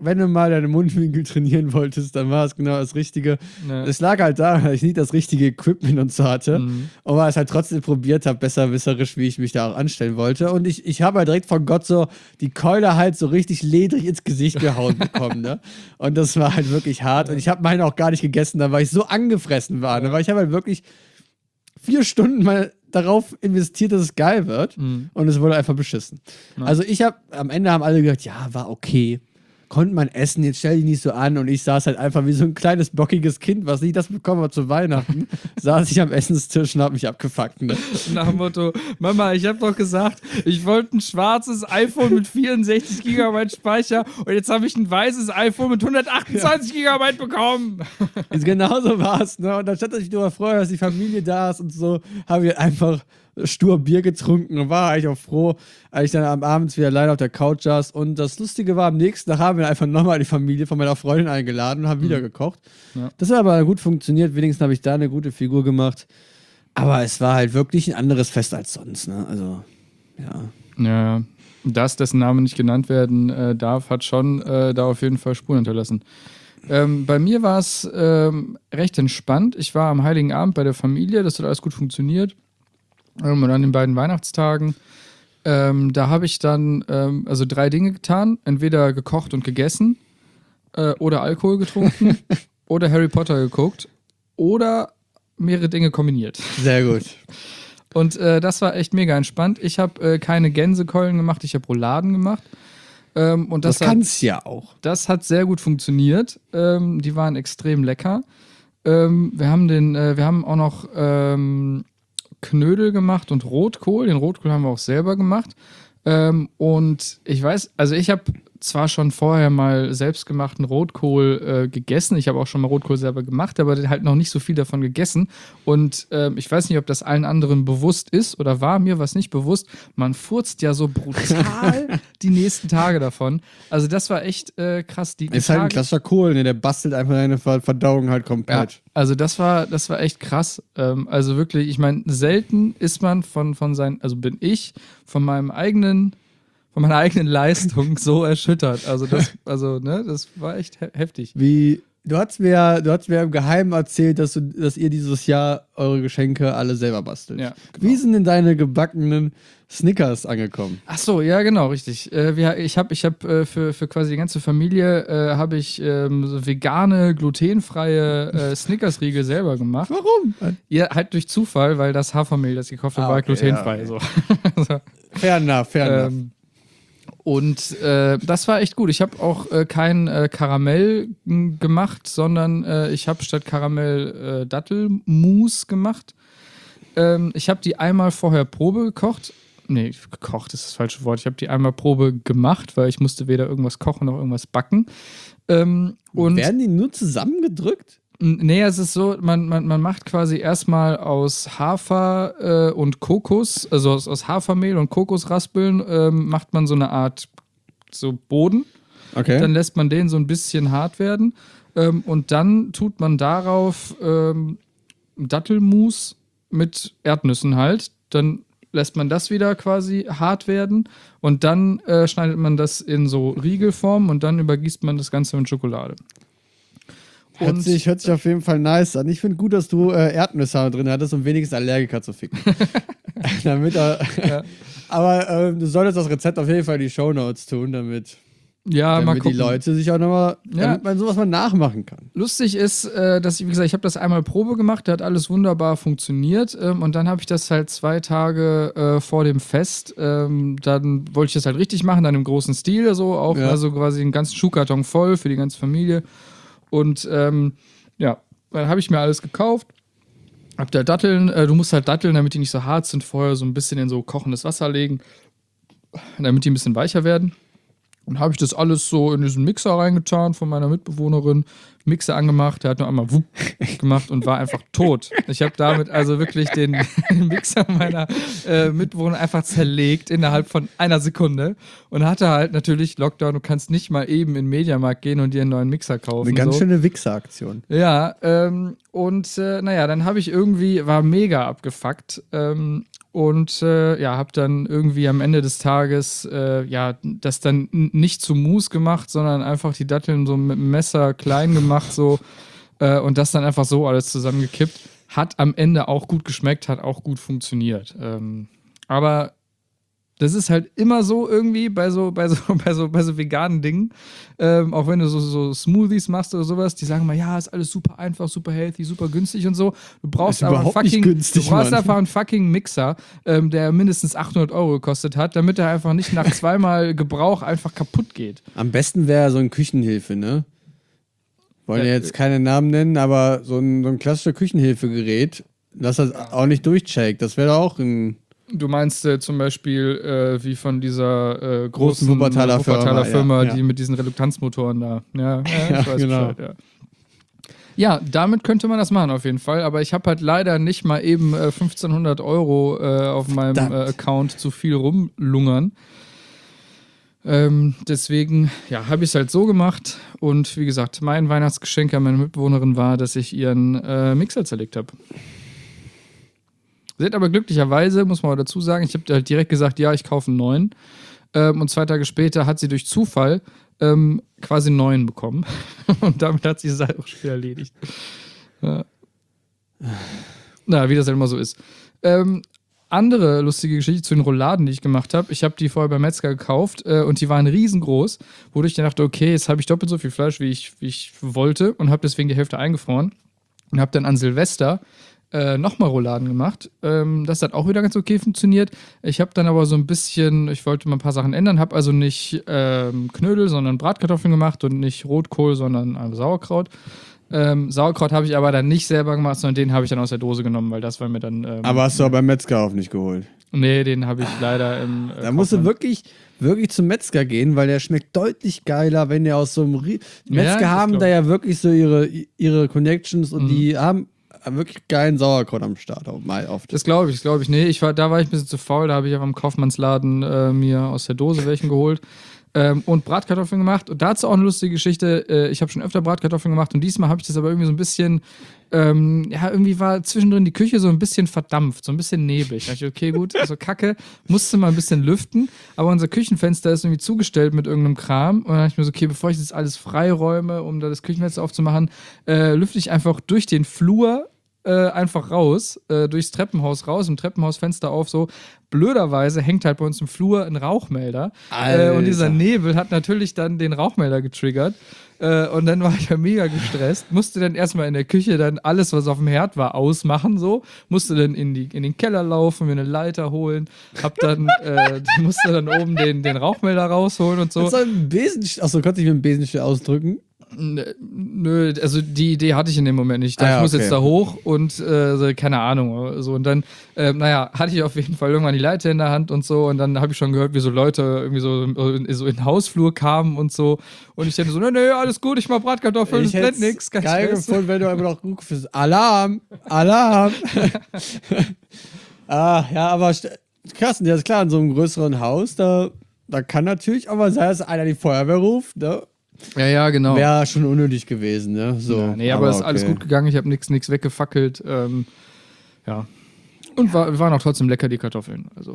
S2: wenn du mal deine Mundwinkel trainieren wolltest, dann war es genau das Richtige.
S1: Ja.
S2: Es lag halt daran, dass ich nicht das richtige Equipment und so hatte.
S1: Mhm.
S2: Und weil ich es halt trotzdem probiert habe, besserwisserisch, wie ich mich da auch anstellen wollte. Und ich, ich habe halt direkt von Gott so die Keule halt so richtig ledrig ins Gesicht gehauen bekommen. Ne? Und das war halt wirklich hart. Und ich habe meine auch gar nicht gegessen, da weil ich so angefressen war. Ne? Weil ich habe halt wirklich vier Stunden mal darauf investiert, dass es geil wird.
S1: Mhm.
S2: Und es wurde einfach beschissen.
S1: Ja.
S2: Also ich habe, am Ende haben alle gesagt, ja, war okay. Konnte man essen, jetzt stell dich nicht so an. Und ich saß halt einfach wie so ein kleines, bockiges Kind, was nicht das bekommen hat zu Weihnachten. saß ich am Essenstisch und hab mich abgefuckt. Ne?
S1: Nach dem Motto, Mama, ich habe doch gesagt, ich wollte ein schwarzes iPhone mit vierundsechzig Gigabyte Speicher und jetzt habe ich ein weißes iPhone mit hundertachtundzwanzig Gigabyte bekommen.
S2: Genau so war es. Ne? Und anstatt dass ich darüber freue, dass die Familie da ist und so, habe ich einfach stur Bier getrunken und war eigentlich auch froh, als ich dann am Abend wieder alleine auf der Couch saß. Und das Lustige war, am nächsten Tag haben wir einfach nochmal die Familie von meiner Freundin eingeladen und haben mhm. wieder gekocht.
S1: Ja.
S2: Das hat aber gut funktioniert. Wenigstens habe ich da eine gute Figur gemacht. Aber es war halt wirklich ein anderes Fest als sonst. Ne? Also, ja.
S1: Ja, das, dessen Name nicht genannt werden äh, darf, hat schon äh, da auf jeden Fall Spuren hinterlassen. Ähm, bei mir war es ähm, recht entspannt. Ich war am Heiligen Abend bei der Familie, das hat alles gut funktioniert. Ähm, und an den beiden Weihnachtstagen, ähm, da habe ich dann ähm, also drei Dinge getan. Entweder gekocht und gegessen äh, oder Alkohol getrunken oder Harry Potter geguckt oder mehrere Dinge kombiniert.
S2: Sehr gut.
S1: Und äh, das war echt mega entspannt. Ich habe äh, keine Gänsekeulen gemacht, ich habe Rouladen gemacht. Ähm, und das
S2: das kannst ja auch.
S1: Das hat sehr gut funktioniert. Ähm, die waren extrem lecker. Ähm, wir haben den, äh, wir haben auch noch ähm, Knödel gemacht und Rotkohl. Den Rotkohl haben wir auch selber gemacht. Ähm, und ich weiß, also ich habe zwar schon vorher mal selbstgemachten Rotkohl äh, gegessen. Ich habe auch schon mal Rotkohl selber gemacht, aber halt noch nicht so viel davon gegessen. Und ähm, ich weiß nicht, ob das allen anderen bewusst ist oder war mir was nicht bewusst. Man furzt ja so brutal die nächsten Tage davon. Also das war echt äh, krass. Die, die
S2: ist halt ein
S1: Tage,
S2: klassischer Kohl, ne? Der bastelt einfach deine Verdauung halt komplett.
S1: ja, also das war, das war echt krass. Ähm, also wirklich, ich meine, selten ist man von, von seinen, also bin ich von meinem eigenen von meiner eigenen Leistung so erschüttert. Also das, also, ne, das war echt he- heftig.
S2: Wie, du hast mir, du hast mir im Geheimen erzählt, dass, du, dass ihr dieses Jahr eure Geschenke alle selber bastelt.
S1: Ja, genau.
S2: Wie sind denn deine gebackenen Snickers angekommen?
S1: Ach so, ja, genau, richtig. Äh, wir, ich habe ich hab, äh, für, für quasi die ganze Familie äh, habe ich ähm, so vegane, glutenfreie äh, Snickers-Riegel selber gemacht.
S2: Warum?
S1: Ja, halt durch Zufall, weil das Hafermehl, das ich gekauft habe,
S2: Ah,
S1: war
S2: okay,
S1: glutenfrei.
S2: ja,
S1: So.
S2: okay. Fair enough, fair enough.
S1: Ähm, und äh, das war echt gut. Ich habe auch äh, kein äh, Karamell m, gemacht, sondern äh, ich habe statt Karamell äh, Dattelmus gemacht. Ähm, ich habe die einmal vorher Probe gekocht. Nee, gekocht ist das falsche Wort. Ich habe die einmal Probe gemacht, weil ich musste weder irgendwas kochen noch irgendwas backen. Ähm, und
S2: Werden die nur zusammengedrückt?
S1: Nee, es ist so, man, man, man macht quasi erstmal aus Hafer äh, und Kokos, also aus, aus Hafermehl und Kokosraspeln, ähm, macht man so eine Art so Boden.
S2: Okay.
S1: Dann lässt man den so ein bisschen hart werden. Ähm, und dann tut man darauf ähm, Dattelmus mit Erdnüssen halt. Dann lässt man das wieder quasi hart werden. Und dann äh, schneidet man das in so Riegelform und dann übergießt man das Ganze mit Schokolade.
S2: Hört sich, hört sich auf jeden Fall nice an. Ich finde gut, dass du äh, Erdnüsse drin hattest, um wenigstens Allergiker zu ficken. damit er, ja. Aber äh, du solltest das Rezept auf jeden Fall in die Shownotes tun, damit,
S1: ja,
S2: damit
S1: mal
S2: die
S1: gucken.
S2: Leute sich auch nochmal,
S1: Ja.
S2: damit man sowas mal nachmachen kann.
S1: Lustig ist, äh, dass ich, wie gesagt, ich habe das einmal Probe gemacht, da hat alles wunderbar funktioniert ähm, und dann habe ich das halt zwei Tage äh, vor dem Fest, ähm, dann wollte ich das halt richtig machen, dann im großen Stil so, auch
S2: Ja.
S1: also quasi einen ganzen Schuhkarton voll für die ganze Familie. Und ähm, ja, dann habe ich mir alles gekauft. Hab da Datteln, äh, du musst halt Datteln, damit die nicht so hart sind, vorher so ein bisschen in so kochendes Wasser legen, damit die ein bisschen weicher werden. Und habe ich das alles so in diesen Mixer reingetan von meiner Mitbewohnerin. Mixer angemacht, der hat nur einmal wupp gemacht und war einfach tot. Ich habe damit also wirklich den, den Mixer meiner äh, Mitbewohner einfach zerlegt innerhalb von einer Sekunde und hatte halt natürlich Lockdown, du kannst nicht mal eben in den Mediamarkt gehen und dir einen neuen Mixer kaufen.
S2: Eine ganz
S1: so.
S2: schöne Wichser-Aktion.
S1: Ja, ähm, und äh, naja, dann habe ich irgendwie, war mega abgefuckt, ähm, und äh, ja, habe dann irgendwie am Ende des Tages äh, ja, das dann n- nicht zu Mousse gemacht, sondern einfach die Datteln so mit dem Messer klein gemacht so äh, und das dann einfach so alles zusammengekippt. Hat am Ende auch gut geschmeckt, hat auch gut funktioniert. Ähm, aber das ist halt immer so irgendwie bei so, bei so, bei so, bei so veganen Dingen. Ähm, auch wenn du so, so Smoothies machst oder sowas, die sagen mal, ja, ist alles super einfach, super healthy, super günstig und so. Du brauchst
S2: Ist
S1: aber einen
S2: überhaupt nicht
S1: fucking,
S2: günstig,
S1: du brauchst
S2: Mann.
S1: einfach einen fucking Mixer, ähm, der mindestens achthundert Euro gekostet hat, damit er einfach nicht nach zweimal Gebrauch einfach kaputt geht.
S2: Am besten wäre so ein Küchenhilfe, ne? Wollen
S1: Ja,
S2: ja jetzt keine Namen nennen, aber so ein, so ein klassisches Küchenhilfegerät, das das auch nicht durchcheckt. Das wäre doch auch ein.
S1: Du meinst äh, zum Beispiel äh, wie von dieser äh, großen
S2: Wuppertaler
S1: Wuppertaler
S2: Firma,
S1: Firma,
S2: ja, ja.
S1: die mit diesen Reduktanzmotoren da. Ja, ja, ich
S2: Ja,
S1: weiß
S2: genau.
S1: Bescheid, ja. Ja, damit könnte man das machen auf jeden Fall, aber ich habe halt leider nicht mal eben äh, fünfzehnhundert Euro äh, auf meinem äh,
S2: Verdammt.
S1: Account zu viel rumlungern. Ähm, deswegen, ja, habe ich es halt so gemacht und wie gesagt, mein Weihnachtsgeschenk an meine Mitbewohnerin war, dass ich ihren äh, Mixer zerlegt habe. Sie hat aber glücklicherweise, muss man auch dazu sagen, ich habe halt direkt gesagt, ja, ich kaufe einen neuen. Ähm, und zwei Tage später hat sie durch Zufall ähm, quasi einen neuen bekommen. Und damit hat sie es halt auch schon wieder erledigt. Ja. Na, wie das halt immer so ist. Ähm, andere lustige Geschichte zu den Rouladen, die ich gemacht habe. Ich habe die vorher beim Metzger gekauft äh, und die waren riesengroß, wodurch ich dann dachte, okay, jetzt habe ich doppelt so viel Fleisch, wie ich, wie ich wollte und habe deswegen die Hälfte eingefroren. Und habe dann an Silvester äh, nochmal Rouladen gemacht. Ähm, das hat auch wieder ganz okay funktioniert. Ich habe dann aber so ein bisschen, ich wollte mal ein paar Sachen ändern, habe also nicht ähm, Knödel, sondern Bratkartoffeln gemacht und nicht Rotkohl, sondern äh, Sauerkraut. Ähm, Sauerkraut habe ich aber dann nicht selber gemacht, sondern den habe ich dann aus der Dose genommen, weil das war mir dann. Ähm,
S2: Aber hast du aber beim Metzger auch nicht geholt.
S1: Nee, den habe ich leider im. Äh,
S2: Da musst du
S1: Kaufland.
S2: wirklich, wirklich zum Metzger gehen, weil der schmeckt deutlich geiler, wenn der aus so einem. Rie Die
S1: Ja,
S2: Metzger
S1: das
S2: haben
S1: glaub
S2: da
S1: ich.
S2: ja wirklich so ihre, ihre Connections und
S1: Mhm.
S2: die haben wirklich geilen Sauerkraut am Start. Auch mal oft.
S1: Das glaube ich, das glaube ich. Nee, ich war, da war ich ein bisschen zu faul, da habe ich einfach im Kaufmannsladen äh, mir aus der Dose welchen geholt. Ähm, und Bratkartoffeln gemacht. Und dazu auch eine lustige Geschichte. Äh, ich habe schon öfter Bratkartoffeln gemacht und diesmal habe ich das aber irgendwie so ein bisschen, ähm, ja, irgendwie war zwischendrin die Küche so ein bisschen verdampft, so ein bisschen neblig. Da dachte ich, okay, gut, also Kacke, musste mal ein bisschen lüften, aber unser Küchenfenster ist irgendwie zugestellt mit irgendeinem Kram. Und dann dachte ich mir so, okay, bevor ich das alles freiräume, um da das Küchenfenster aufzumachen, äh, lüfte ich einfach durch den Flur äh, einfach raus, äh, durchs Treppenhaus raus, im Treppenhausfenster auf, so. Blöderweise hängt halt bei uns im Flur ein Rauchmelder. Äh, und dieser
S2: Alter.
S1: Nebel hat natürlich dann den Rauchmelder getriggert. Äh, und dann war ich ja mega gestresst. Musste dann erstmal in der Küche dann alles, was auf dem Herd war, ausmachen, so. Musste dann in, die, in den Keller laufen, mir eine Leiter holen. Hab dann, äh, musste dann oben den, den Rauchmelder rausholen und so.
S2: Das soll ein Besenstiel. Achso, konnte ich mit dem Besenstiel ausdrücken?
S1: Nö, also die Idee hatte ich in dem Moment nicht. Ich dachte,
S2: Ah ja,
S1: ich muss
S2: okay.
S1: jetzt da hoch und äh, so, keine Ahnung. So. Und dann, äh, naja, hatte ich auf jeden Fall irgendwann die Leiter in der Hand und so. Und dann habe ich schon gehört, wie so Leute irgendwie so, so in den Hausflur kamen und so. Und ich dachte so, nö, nö, alles gut, ich mach Bratkartoffeln, es brennt
S2: hätt's
S1: nix. Kein
S2: geil
S1: Stress.
S2: gefunden, wenn du einfach noch rufst, Alarm, Alarm. ah, ja, aber st- krass, ja, ist klar, in so einem größeren Haus, da, da kann natürlich auch mal sein, dass einer die Feuerwehr ruft, ne?
S1: Ja, ja, genau.
S2: Wäre schon unnötig gewesen, ne? So,
S1: Ja, nee, aber es ist
S2: okay.
S1: alles gut gegangen. Ich habe nichts nix weggefackelt. Ähm, ja. Und war, waren auch trotzdem lecker, die Kartoffeln. Also.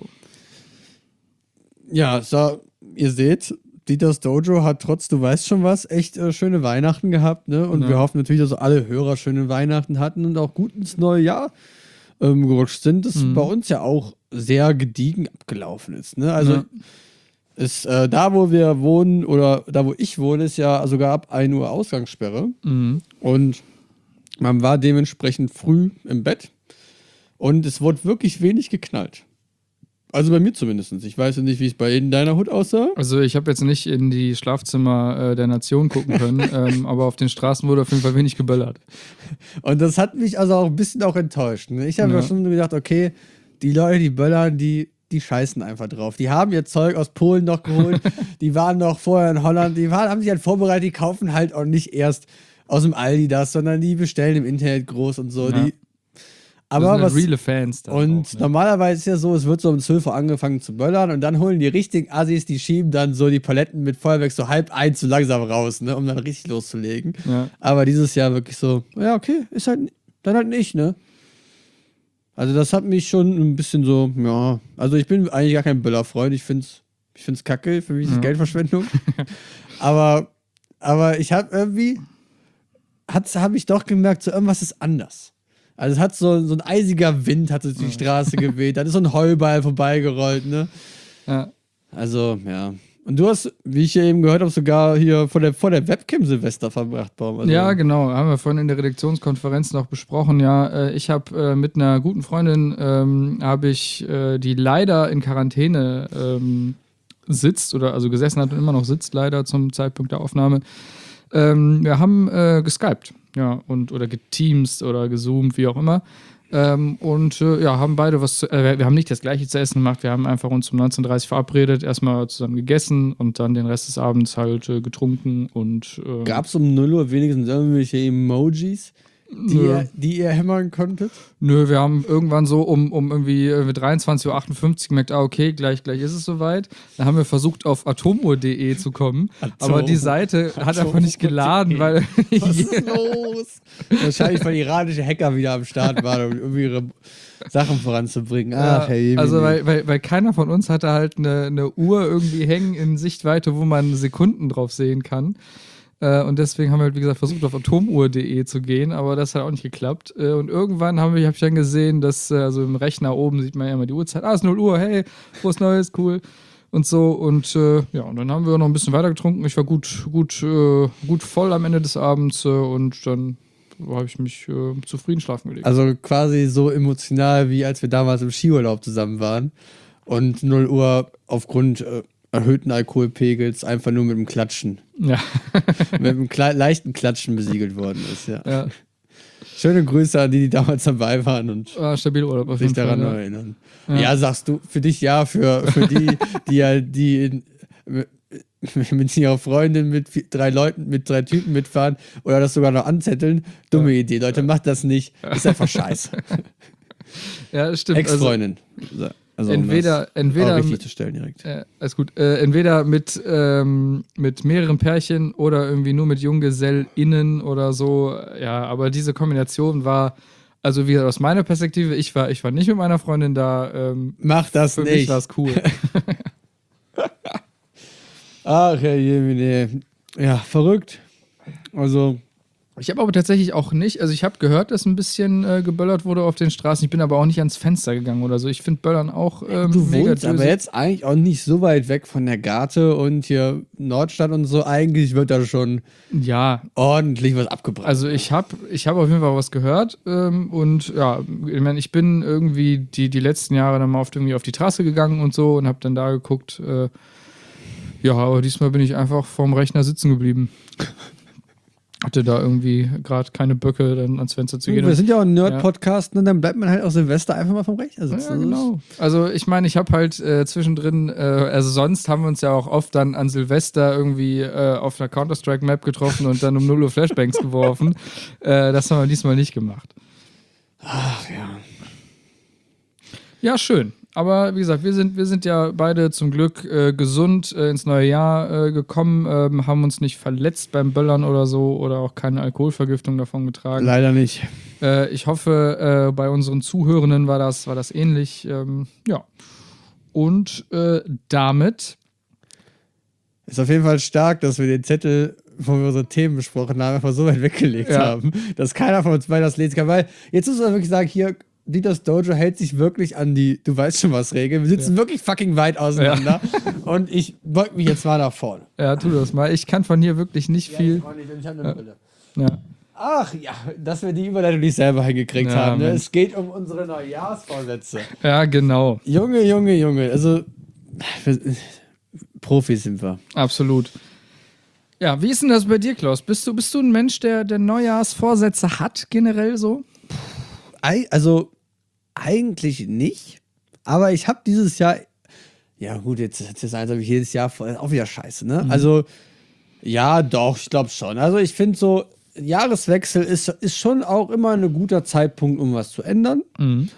S2: Ja, so, ihr seht, Dieters Dojo hat trotz, du weißt schon was, echt äh, schöne Weihnachten gehabt, ne? Und
S1: Ja.
S2: wir hoffen natürlich, dass alle Hörer schöne Weihnachten hatten und auch gut ins neue Jahr ähm, gerutscht sind, das
S1: Mhm.
S2: bei uns ja auch sehr gediegen abgelaufen ist, ne? Also
S1: Ja.
S2: ist äh, da, wo wir wohnen oder da, wo ich wohne, ist ja sogar ab ein Uhr Ausgangssperre
S1: Mhm.
S2: und man war dementsprechend früh im Bett und es wurde wirklich wenig geknallt. Also bei mir zumindest. Ich weiß ja nicht, wie es bei in deiner Hut aussah.
S1: Also ich habe jetzt nicht in die Schlafzimmer äh, der Nation gucken können, ähm, aber auf den Straßen wurde auf jeden Fall wenig geböllert.
S2: Und das hat mich also auch ein bisschen auch enttäuscht. Ne? Ich habe ja.
S1: Ja.
S2: schon gedacht, okay, die Leute, die böllern, die, die scheißen einfach drauf. Die haben ihr Zeug aus Polen noch geholt, die waren noch vorher in Holland, die waren, haben sich halt vorbereitet, die kaufen halt auch nicht erst aus dem Aldi das, sondern die bestellen im Internet groß und so.
S1: Ja.
S2: Die, aber
S1: das
S2: was,
S1: sind reale Fans. Dann
S2: und
S1: auch, ne?
S2: normalerweise ist ja so, es wird so um zwölf Uhr angefangen zu böllern und dann holen die richtigen Assis, die schieben dann so die Paletten mit Feuerwerk so halb eins so langsam raus, ne, um dann richtig loszulegen.
S1: Ja.
S2: Aber dieses Jahr wirklich so, ja, okay, ist halt, dann halt nicht, ne? Also das hat mich schon ein bisschen so, ja, also ich bin eigentlich gar kein Böllerfreund, ich find's, ich find's kacke, für mich ist es
S1: Ja.
S2: Geldverschwendung. aber, aber ich habe irgendwie, habe ich doch gemerkt, so irgendwas ist anders. Also es hat so, so ein eisiger Wind hat durch die Straße geweht, dann ist so ein Heuball vorbeigerollt, ne?
S1: Ja.
S2: Also, ja. Und du hast, wie ich ja eben gehört habe, sogar hier vor der, vor der Webcam Silvester verbracht, Baum. Also,
S1: Ja, genau. Haben wir vorhin in der Redaktionskonferenz noch besprochen. Ja, äh, ich habe äh, mit einer guten Freundin, ähm, habe ich, äh, die leider in Quarantäne ähm, sitzt oder also gesessen hat und immer noch sitzt, leider zum Zeitpunkt der Aufnahme. Ähm, wir haben äh, geskypt, ja, und oder geteamst oder gezoomt, wie auch immer. Ähm, und äh, ja, haben beide was zu, äh, wir haben nicht das gleiche zu essen gemacht, wir haben einfach uns um neunzehn Uhr dreißig verabredet, erstmal zusammen gegessen und dann den Rest des Abends halt äh, getrunken und äh,
S2: gab es um null Uhr wenigstens irgendwelche Emojis, die,
S1: Nö.
S2: ihr, die ihr hämmern konntet?
S1: Nö, wir haben irgendwann so um, um irgendwie äh, dreiundzwanzig Uhr achtundfünfzig gemerkt, ah, okay, gleich, gleich ist es soweit. Dann haben wir versucht, auf atomuhr punkt de zu kommen,
S2: Atom-
S1: aber die Seite hat einfach nicht geladen, weil
S2: Was ist los? Wahrscheinlich, weil iranische Hacker wieder am Start waren, um irgendwie ihre Sachen voranzubringen. Ach,
S1: Ja,
S2: Herr Jemine.
S1: also weil, weil, weil keiner von uns hatte halt eine, eine Uhr irgendwie hängen in Sichtweite, wo man Sekunden drauf sehen kann. Äh, und deswegen haben wir halt, wie gesagt, versucht, auf atomuhr punkt de zu gehen, aber das hat auch nicht geklappt. Äh, und irgendwann haben wir, habe ich dann gesehen, dass, äh, also im Rechner oben sieht man ja immer die Uhrzeit, ah, es ist null Uhr, hey, frohes Neues, cool. Und so, und äh, ja, und dann haben wir noch ein bisschen weiter getrunken. Ich war gut, gut, äh, gut voll am Ende des Abends äh, und dann habe ich mich äh, zufrieden schlafen gelegt.
S2: Also quasi so emotional, wie als wir damals im Skiurlaub zusammen waren und null Uhr aufgrund äh, erhöhten Alkoholpegels einfach nur mit dem Klatschen,
S1: ja.
S2: mit einem kle- leichten Klatschen besiegelt worden ist. Ja.
S1: ja.
S2: Schöne Grüße an die, die damals dabei waren und
S1: War stabil Urlaub auf
S2: sich
S1: jeden
S2: daran
S1: Fall,
S2: noch
S1: ja.
S2: erinnern.
S1: Ja.
S2: Ja. sagst du, für dich ja, für, für die, die ja, die in, mit ihrer Freundin mit vi- drei Leuten, mit drei Typen mitfahren oder das sogar noch anzetteln. Dumme
S1: Ja.
S2: Idee, Leute, macht das nicht. Ist einfach scheiße.
S1: Ja, das stimmt.
S2: Ex-Freundin. Also,
S1: Also
S2: um
S1: entweder,
S2: das
S1: entweder,
S2: auch richtig zu stellen direkt.
S1: äh, alles gut, äh, entweder mit, ähm, mit mehreren Pärchen oder irgendwie nur mit JunggesellInnen oder so. Ja, aber diese Kombination war, also wie gesagt, aus meiner Perspektive, ich war, ich war nicht mit meiner Freundin da. Ähm,
S2: Mach das
S1: für mich
S2: nicht.
S1: war es cool.
S2: Ach, Herr Jemine. Ja, verrückt. Also,
S1: Ich habe aber tatsächlich auch nicht, also ich habe gehört, dass ein bisschen äh, geböllert wurde auf den Straßen. Ich bin aber auch nicht ans Fenster gegangen oder so. Ich finde Böllern auch ähm,
S2: du
S1: mega
S2: wohnst aber
S1: dösig.
S2: jetzt eigentlich auch nicht so weit weg von der Garte und hier Nordstadt und so. Eigentlich wird da schon
S1: Ja,
S2: ordentlich was abgebracht.
S1: also ich habe ich hab auf jeden Fall was gehört ähm, und ja, ich meine, ich bin irgendwie die, die letzten Jahre dann mal auf, irgendwie auf die Trasse gegangen und so und habe dann da geguckt. Äh, ja, aber diesmal bin ich einfach vorm Rechner sitzen geblieben. Hatte da irgendwie gerade keine Böcke, dann ans Fenster zu gehen.
S2: Wir sind ja auch ein Nerd-Podcast, und dann bleibt man halt auch Silvester einfach mal vom Rechner sitzen.
S1: Ja,
S2: Das ist-
S1: genau. Also ich meine, ich habe halt äh, zwischendrin, äh, also sonst haben wir uns ja auch oft dann an Silvester irgendwie äh, auf einer Counter-Strike-Map getroffen und dann um null Uhr Flashbangs geworfen. Äh, das haben wir diesmal nicht gemacht.
S2: Ach ja.
S1: Ja, schön. Aber wie gesagt, wir sind, wir sind ja beide zum Glück äh, gesund äh, ins neue Jahr äh, gekommen, ähm, haben uns nicht verletzt beim Böllern oder so oder auch keine Alkoholvergiftung davon getragen.
S2: Leider nicht.
S1: Äh, ich hoffe, äh, bei unseren Zuhörenden war das, war das ähnlich. Ähm, ja. Und äh, damit.
S2: Ist auf jeden Fall stark, dass wir den Zettel, wo wir unsere Themen besprochen haben, einfach so weit weggelegt
S1: Ja.
S2: haben, dass keiner von uns beiden das lesen kann. Weil jetzt muss man wirklich sagen, hier, Dieters Dojo hält sich wirklich an die, du weißt schon was, Regeln. Wir sitzen wirklich fucking weit auseinander. Und ich beug mich jetzt mal nach vorne.
S1: Ja, tu das mal. Ich kann von hier wirklich nicht viel.
S2: Ich habe eine Brille.
S1: Ja.
S2: Ach ja, dass wir die Überleitung nicht selber hingekriegt
S1: Ja,
S2: haben. Ne?
S1: Mensch.
S2: Es geht um unsere Neujahrsvorsätze.
S1: ja, genau.
S2: Junge, Junge, Junge. Also, wir, Profis sind wir.
S1: Absolut. Ja, wie ist denn das bei dir, Klaus? Bist du, bist du ein Mensch, der, der Neujahrsvorsätze hat, generell so?
S2: Ei- Also, eigentlich nicht. Aber ich habe dieses Jahr, ja gut, jetzt, jetzt ist eins, habe ich jedes Jahr vor- auch wieder scheiße, ne? Also, ja, doch, ich glaube schon. Also, ich finde so, Jahreswechsel ist, ist schon auch immer ein guter Zeitpunkt, um was zu ändern.
S1: Mhm.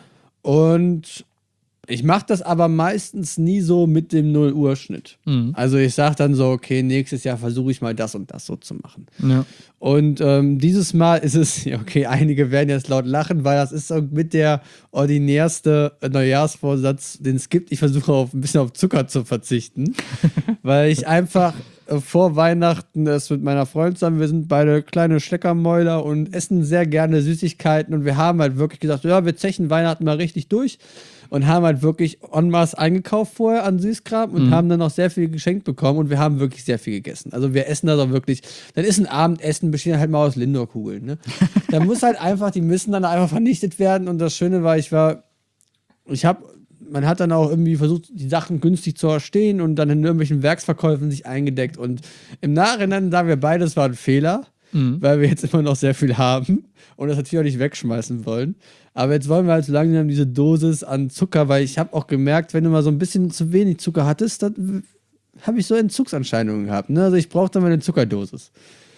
S2: Und ich mache das aber meistens nie so mit dem null-Uhr-Schnitt.
S1: Mhm.
S2: Also ich sage dann so, okay, nächstes Jahr versuche ich mal das und das so zu machen.
S1: Ja.
S2: Und ähm, dieses Mal ist es, ja, okay, einige werden jetzt laut lachen, weil das ist so mit der ordinärste Neujahrsvorsatz, den es gibt. Ich versuche auf ein bisschen auf Zucker zu verzichten, weil ich einfach äh, vor Weihnachten das mit meiner Freundin zusammen, wir sind beide kleine Schleckermäuler und essen sehr gerne Süßigkeiten und wir haben halt wirklich gesagt, ja, wir zechen Weihnachten mal richtig durch. Und haben halt wirklich en masse eingekauft vorher an Süßkram und mhm. haben dann noch sehr viel geschenkt bekommen und wir haben wirklich sehr viel gegessen. Also wir essen das auch wirklich, dann ist ein Abendessen, besteht halt mal aus Lindor-Kugeln. Ne? Da muss halt einfach, die müssen dann einfach vernichtet werden und das Schöne war, ich war, ich habe, man hat dann auch irgendwie versucht, die Sachen günstig zu erstehen und dann in irgendwelchen Werksverkäufen sich eingedeckt und im Nachhinein sagen wir beide, es war ein Fehler, mhm. weil wir jetzt immer noch sehr viel haben und das natürlich auch nicht wegschmeißen wollen. Aber jetzt wollen wir halt so langsam diese Dosis an Zucker, weil ich habe auch gemerkt, wenn du mal so ein bisschen zu wenig Zucker hattest, dann habe ich so Entzugserscheinungen gehabt. Ne? Also ich brauche dann mal eine Zuckerdosis.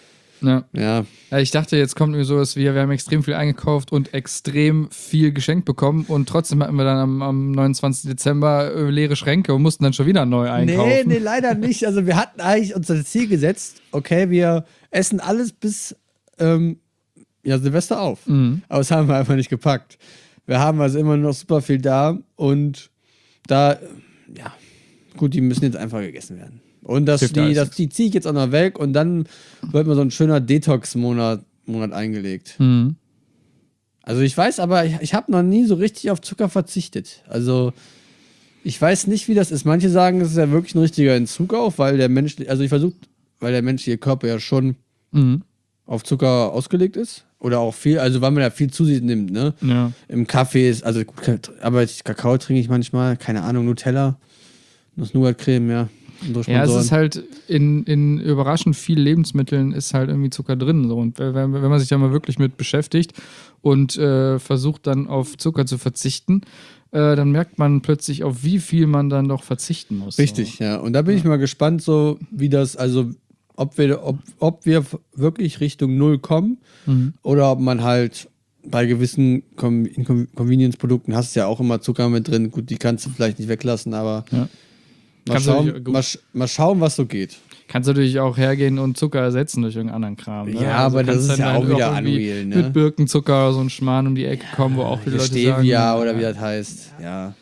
S1: Ja.
S2: Ja.
S1: Ja, ich dachte, jetzt kommt mir sowas wie, wir haben extrem viel eingekauft und extrem viel geschenkt bekommen und trotzdem hatten wir dann am, am neunundzwanzigsten Dezember äh, leere Schränke und mussten dann schon wieder neu einkaufen.
S2: Nee, nee, leider nicht. Also wir hatten eigentlich uns das Ziel gesetzt, okay, wir essen alles bis ähm, ja, Silvester auf. Mhm. Aber das haben wir einfach nicht gepackt. Wir haben also immer noch super viel da und da, ja, gut, die müssen jetzt einfach gegessen werden. Und das, die, das, die ziehe ich jetzt auch noch weg und dann wird mal so ein schöner Detox-Monat Monat eingelegt. Mhm. Also ich weiß aber, ich, ich habe noch nie so richtig auf Zucker verzichtet. Also ich weiß nicht, wie das ist. Manche sagen, es ist ja wirklich ein richtiger Entzug auch, weil der Mensch, also ich versuche, weil der menschliche Körper ja schon mhm. auf Zucker ausgelegt ist. Oder auch viel, also weil man ja viel zu sich nimmt, ne? Ja. Im Kaffee ist, also gut, aber Kakao trinke ich manchmal, keine Ahnung, Nutella, Nuss-Nougat-Creme, ja.
S1: Ja, es ist halt in, in überraschend vielen Lebensmitteln ist halt irgendwie Zucker drin. So. Und wenn, wenn man sich da mal wirklich mit beschäftigt und äh, versucht dann auf Zucker zu verzichten, äh, dann merkt man plötzlich, auf wie viel man dann doch verzichten muss.
S2: Richtig,
S1: so.
S2: Ja. Und da bin ja. ich mal gespannt, so wie das, also ob wir, ob, ob wir wirklich Richtung Null kommen mhm. oder ob man halt bei gewissen Com- Convenience-Produkten hast du ja auch immer Zucker mit drin. Gut, die kannst du vielleicht nicht weglassen, aber ja. mal, schauen, mal, mal schauen, was so geht.
S1: Kannst du natürlich auch hergehen und Zucker ersetzen durch irgendeinen anderen Kram. Ne?
S2: Ja, also aber das ist ja auch wieder unreal, ne?
S1: Mit Birkenzucker so ein Schmarrn um die Ecke ja, kommen, wo auch viele Leute
S2: Stevia
S1: sagen.
S2: Stevia oder wie das heißt, ja.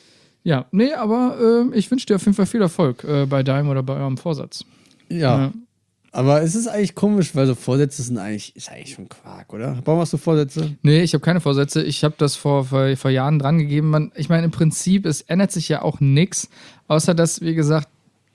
S1: Ja, nee, aber äh, ich wünsche dir auf jeden Fall viel Erfolg äh, bei deinem oder bei eurem Vorsatz.
S2: Ja. ja. Aber es ist eigentlich komisch, weil so Vorsätze sind eigentlich, ist eigentlich schon Quark, oder? Warum hast du Vorsätze?
S1: Nee, ich habe keine Vorsätze. Ich habe das vor, vor, vor Jahren dran gegeben. Man, ich meine, im Prinzip, es ändert sich ja auch nichts, außer dass, wie gesagt,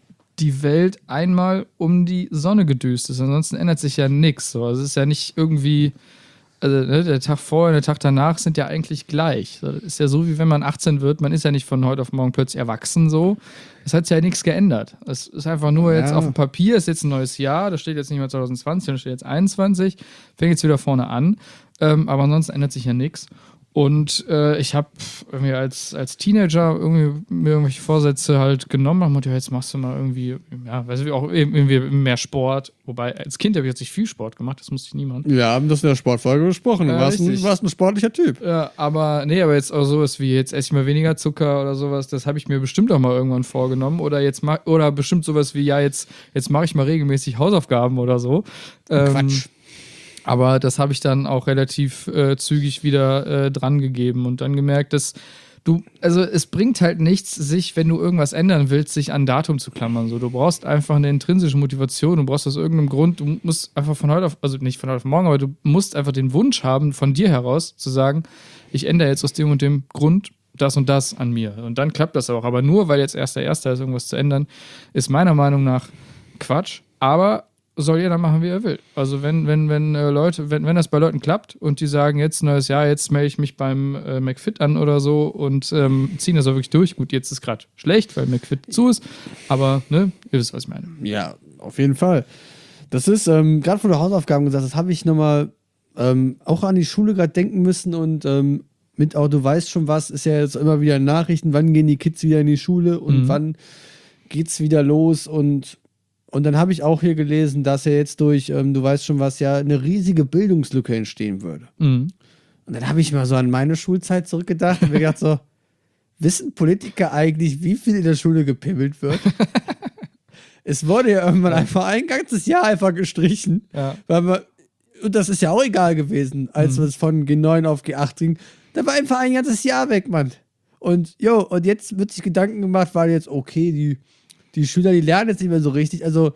S1: die Welt einmal um die Sonne gedüst ist. Ansonsten ändert sich ja nichts. So. Also es ist ja nicht irgendwie, also ne, der Tag vorher und der Tag danach sind ja eigentlich gleich. Das ist ja so, wie wenn man achtzehn wird. Man ist ja nicht von heute auf morgen plötzlich erwachsen so. Es hat sich ja nichts geändert. Es ist einfach nur jetzt ja. auf dem Papier, ist jetzt ein neues Jahr, da steht jetzt nicht mehr zwanzig zwanzig, da steht jetzt einundzwanzig, fängt jetzt wieder vorne an. Ähm, aber ansonsten ändert sich ja nichts. Und äh, ich habe irgendwie als, als Teenager irgendwie mir irgendwelche Vorsätze halt genommen und ja, jetzt machst du mal irgendwie, ja, weiß ich auch irgendwie mehr Sport. Wobei, als Kind habe ich jetzt nicht viel Sport gemacht, das musste ich niemand.
S2: Wir haben das in der Sportfolge besprochen. Du ja, warst, ein, warst ein sportlicher Typ.
S1: Ja, aber nee, aber jetzt auch sowas wie, jetzt esse ich mal weniger Zucker oder sowas, das habe ich mir bestimmt auch mal irgendwann vorgenommen. Oder jetzt ma- oder bestimmt sowas wie, ja, jetzt, jetzt mache ich mal regelmäßig Hausaufgaben oder so. Ähm,
S2: Quatsch.
S1: Aber das habe ich dann auch relativ äh, zügig wieder äh, dran gegeben und dann gemerkt, dass du, also es bringt halt nichts, sich, wenn du irgendwas ändern willst, sich an Datum zu klammern. So, du brauchst einfach eine intrinsische Motivation, du brauchst aus irgendeinem Grund, du musst einfach von heute auf, also nicht von heute auf morgen, aber du musst einfach den Wunsch haben, von dir heraus zu sagen, ich ändere jetzt aus dem und dem Grund das und das an mir. Und dann klappt das auch. Aber nur, weil jetzt erst der Erste ist, irgendwas zu ändern, ist meiner Meinung nach Quatsch. Aber soll jeder machen, wie er will. Also wenn, wenn, wenn äh, Leute, wenn, wenn das bei Leuten klappt und die sagen, jetzt neues Jahr, jetzt melde ich mich beim äh, McFit an oder so und ähm, ziehen das auch wirklich durch. Gut, jetzt ist gerade schlecht, weil McFit zu ist, aber ne, ihr wisst, was ich meine.
S2: Ja, auf jeden Fall. Das ist, ähm, gerade von der Hausaufgaben gesagt, das habe ich nochmal ähm, auch an die Schule gerade denken müssen und ähm, mit auch, du weißt schon was, ist ja jetzt immer wieder Nachrichten, wann gehen die Kids wieder in die Schule und mhm. wann geht's wieder los und und dann habe ich auch hier gelesen, dass ja jetzt durch, ähm, du weißt schon was, ja eine riesige Bildungslücke entstehen würde.
S1: Mhm.
S2: Und dann habe ich mal so an meine Schulzeit zurückgedacht und mir gedacht so, wissen Politiker eigentlich, wie viel in der Schule gepimmelt wird? Es wurde ja irgendwann einfach ein ganzes Jahr einfach gestrichen.
S1: Ja.
S2: Weil man, und das ist ja auch egal gewesen, als
S1: Mhm.
S2: es von G neun auf G acht ging. Da war einfach ein ganzes Jahr weg, Mann. Und jo, und jetzt wird sich Gedanken gemacht, weil jetzt, okay, die, die Schüler, die lernen jetzt nicht mehr so richtig. Also,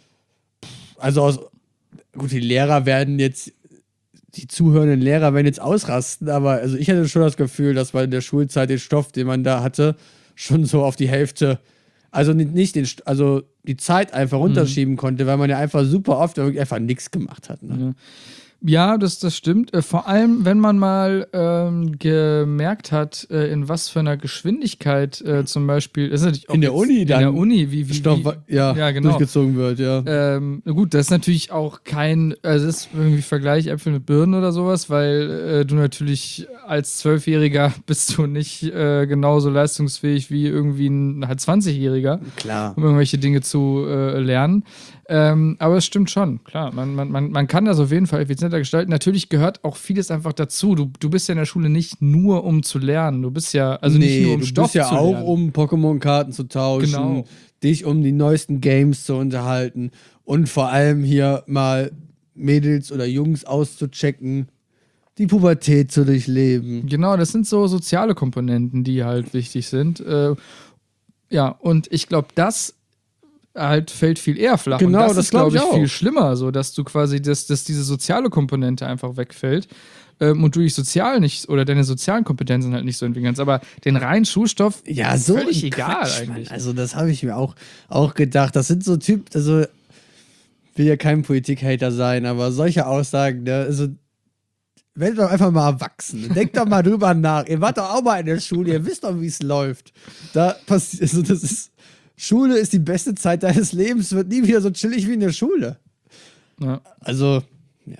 S2: also aus, gut, die Lehrer werden jetzt, die zuhörenden Lehrer werden jetzt ausrasten, aber also ich hatte schon das Gefühl, dass man in der Schulzeit den Stoff, den man da hatte, schon so auf die Hälfte, also nicht, nicht den, also die Zeit einfach runterschieben konnte, weil man ja einfach super oft wirklich einfach nichts gemacht hat. Ne?
S1: Ja, das, das stimmt. Äh, vor allem, wenn man mal ähm, gemerkt hat, äh, in was für einer Geschwindigkeit äh, zum Beispiel, das ist natürlich auch
S2: In der
S1: jetzt
S2: Uni dann
S1: in der Uni, wie, wie,
S2: Stoff,
S1: wie
S2: ja,
S1: ja, genau.
S2: durchgezogen wird, ja.
S1: Ähm, gut, das ist natürlich auch kein, also das ist irgendwie Vergleich Äpfel mit Birnen oder sowas, weil äh, du natürlich als Zwölfjähriger bist du nicht äh, genauso leistungsfähig wie irgendwie ein halt zwanzigjähriger,
S2: Klar.
S1: um irgendwelche Dinge zu äh, lernen. Ähm, aber es stimmt schon, klar. Man, man, man, man kann das auf jeden Fall effizienter gestalten. Natürlich gehört auch vieles einfach dazu. Du, du bist ja in der Schule nicht nur, um zu lernen. Du bist ja, also nicht nur um
S2: du
S1: Stoff
S2: bist ja
S1: zu
S2: auch,
S1: lernen.
S2: um Pokémon-Karten zu tauschen,
S1: Genau.
S2: dich um die neuesten Games zu unterhalten und vor allem hier mal Mädels oder Jungs auszuchecken, die Pubertät zu durchleben.
S1: Genau, das sind so soziale Komponenten, die halt wichtig sind. Äh, ja, und ich glaube, das halt fällt viel eher flach.
S2: Genau,
S1: und das,
S2: das
S1: ist, glaube
S2: glaub
S1: ich,
S2: ich auch.
S1: viel schlimmer, so dass du quasi, dass, dass diese soziale Komponente einfach wegfällt ähm, und du dich sozial nicht oder deine sozialen Kompetenzen halt nicht so entwickeln kannst. Aber den reinen Schulstoff
S2: Ja, so
S1: völlig
S2: ein
S1: egal
S2: Quatsch,
S1: eigentlich.
S2: Mann. Also das habe ich mir auch, auch gedacht. Das sind so Typen, also will ja kein Politik-Hater sein, aber solche Aussagen, ne, also werdet doch einfach mal erwachsen. Denkt doch mal drüber nach. Ihr wart doch auch mal in der Schule, ihr wisst doch, wie es läuft. Da passiert, also das ist, Schule ist die beste Zeit deines Lebens, wird nie wieder so chillig wie in der Schule.
S1: Ja.
S2: Also, ja.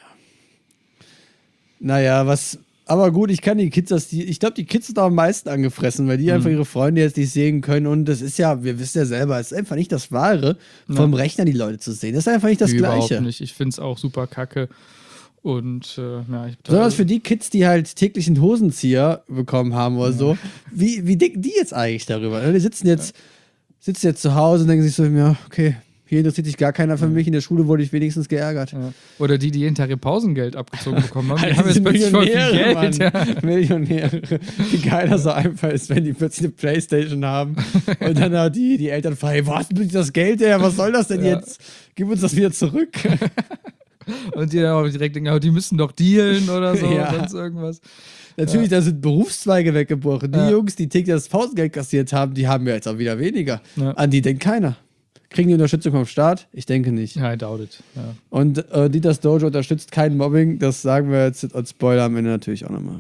S2: Naja, was, aber gut, ich kann die Kids, das, die, ich glaube, die Kids sind auch am meisten angefressen, weil die einfach ihre Freunde jetzt nicht sehen können und das ist ja, wir wissen ja selber, es ist einfach nicht das Wahre, vom Rechner die Leute zu sehen. Das ist einfach nicht das
S1: Überhaupt
S2: Gleiche.
S1: nicht. Ich finde es auch super kacke. Und äh, ja, ich
S2: Besonders für die Kids, die halt täglich einen Hosenzieher bekommen haben oder so. Wie, wie denken die jetzt eigentlich darüber? Die sitzen jetzt, sitzen jetzt zu Hause und denken sich so, ja, okay, hier interessiert sich gar keiner für mich. In der Schule wurde ich wenigstens geärgert.
S1: Ja. Oder die, die jeden Tag ihr Pausengeld abgezogen bekommen haben, die
S2: Alter,
S1: haben jetzt
S2: diese
S1: plötzlich voll viel
S2: Millionäre,
S1: Geld. Ja.
S2: Mann. Millionäre. Wie geil das so einfach ist, wenn die plötzlich eine Playstation haben und dann auch die, die Eltern fragen, hey, wo hast du denn das Geld her? Was soll das denn
S1: Ja.
S2: jetzt? Gib uns das wieder zurück.
S1: Und die dann auch direkt denken, oh, die müssen doch dealen oder so,
S2: Ja.
S1: sonst irgendwas.
S2: Natürlich, da sind Berufszweige weggebrochen. Die
S1: Ja.
S2: Jungs, die täglich das Pausengeld kassiert haben, die haben ja jetzt auch wieder weniger.
S1: Ja.
S2: An die denkt keiner. Kriegen die Unterstützung vom Staat? Ich denke nicht.
S1: Ja, I doubt it. Ja.
S2: Und äh, Dieters Dojo unterstützt kein Mobbing. Das sagen wir jetzt als Spoiler am Ende natürlich auch nochmal.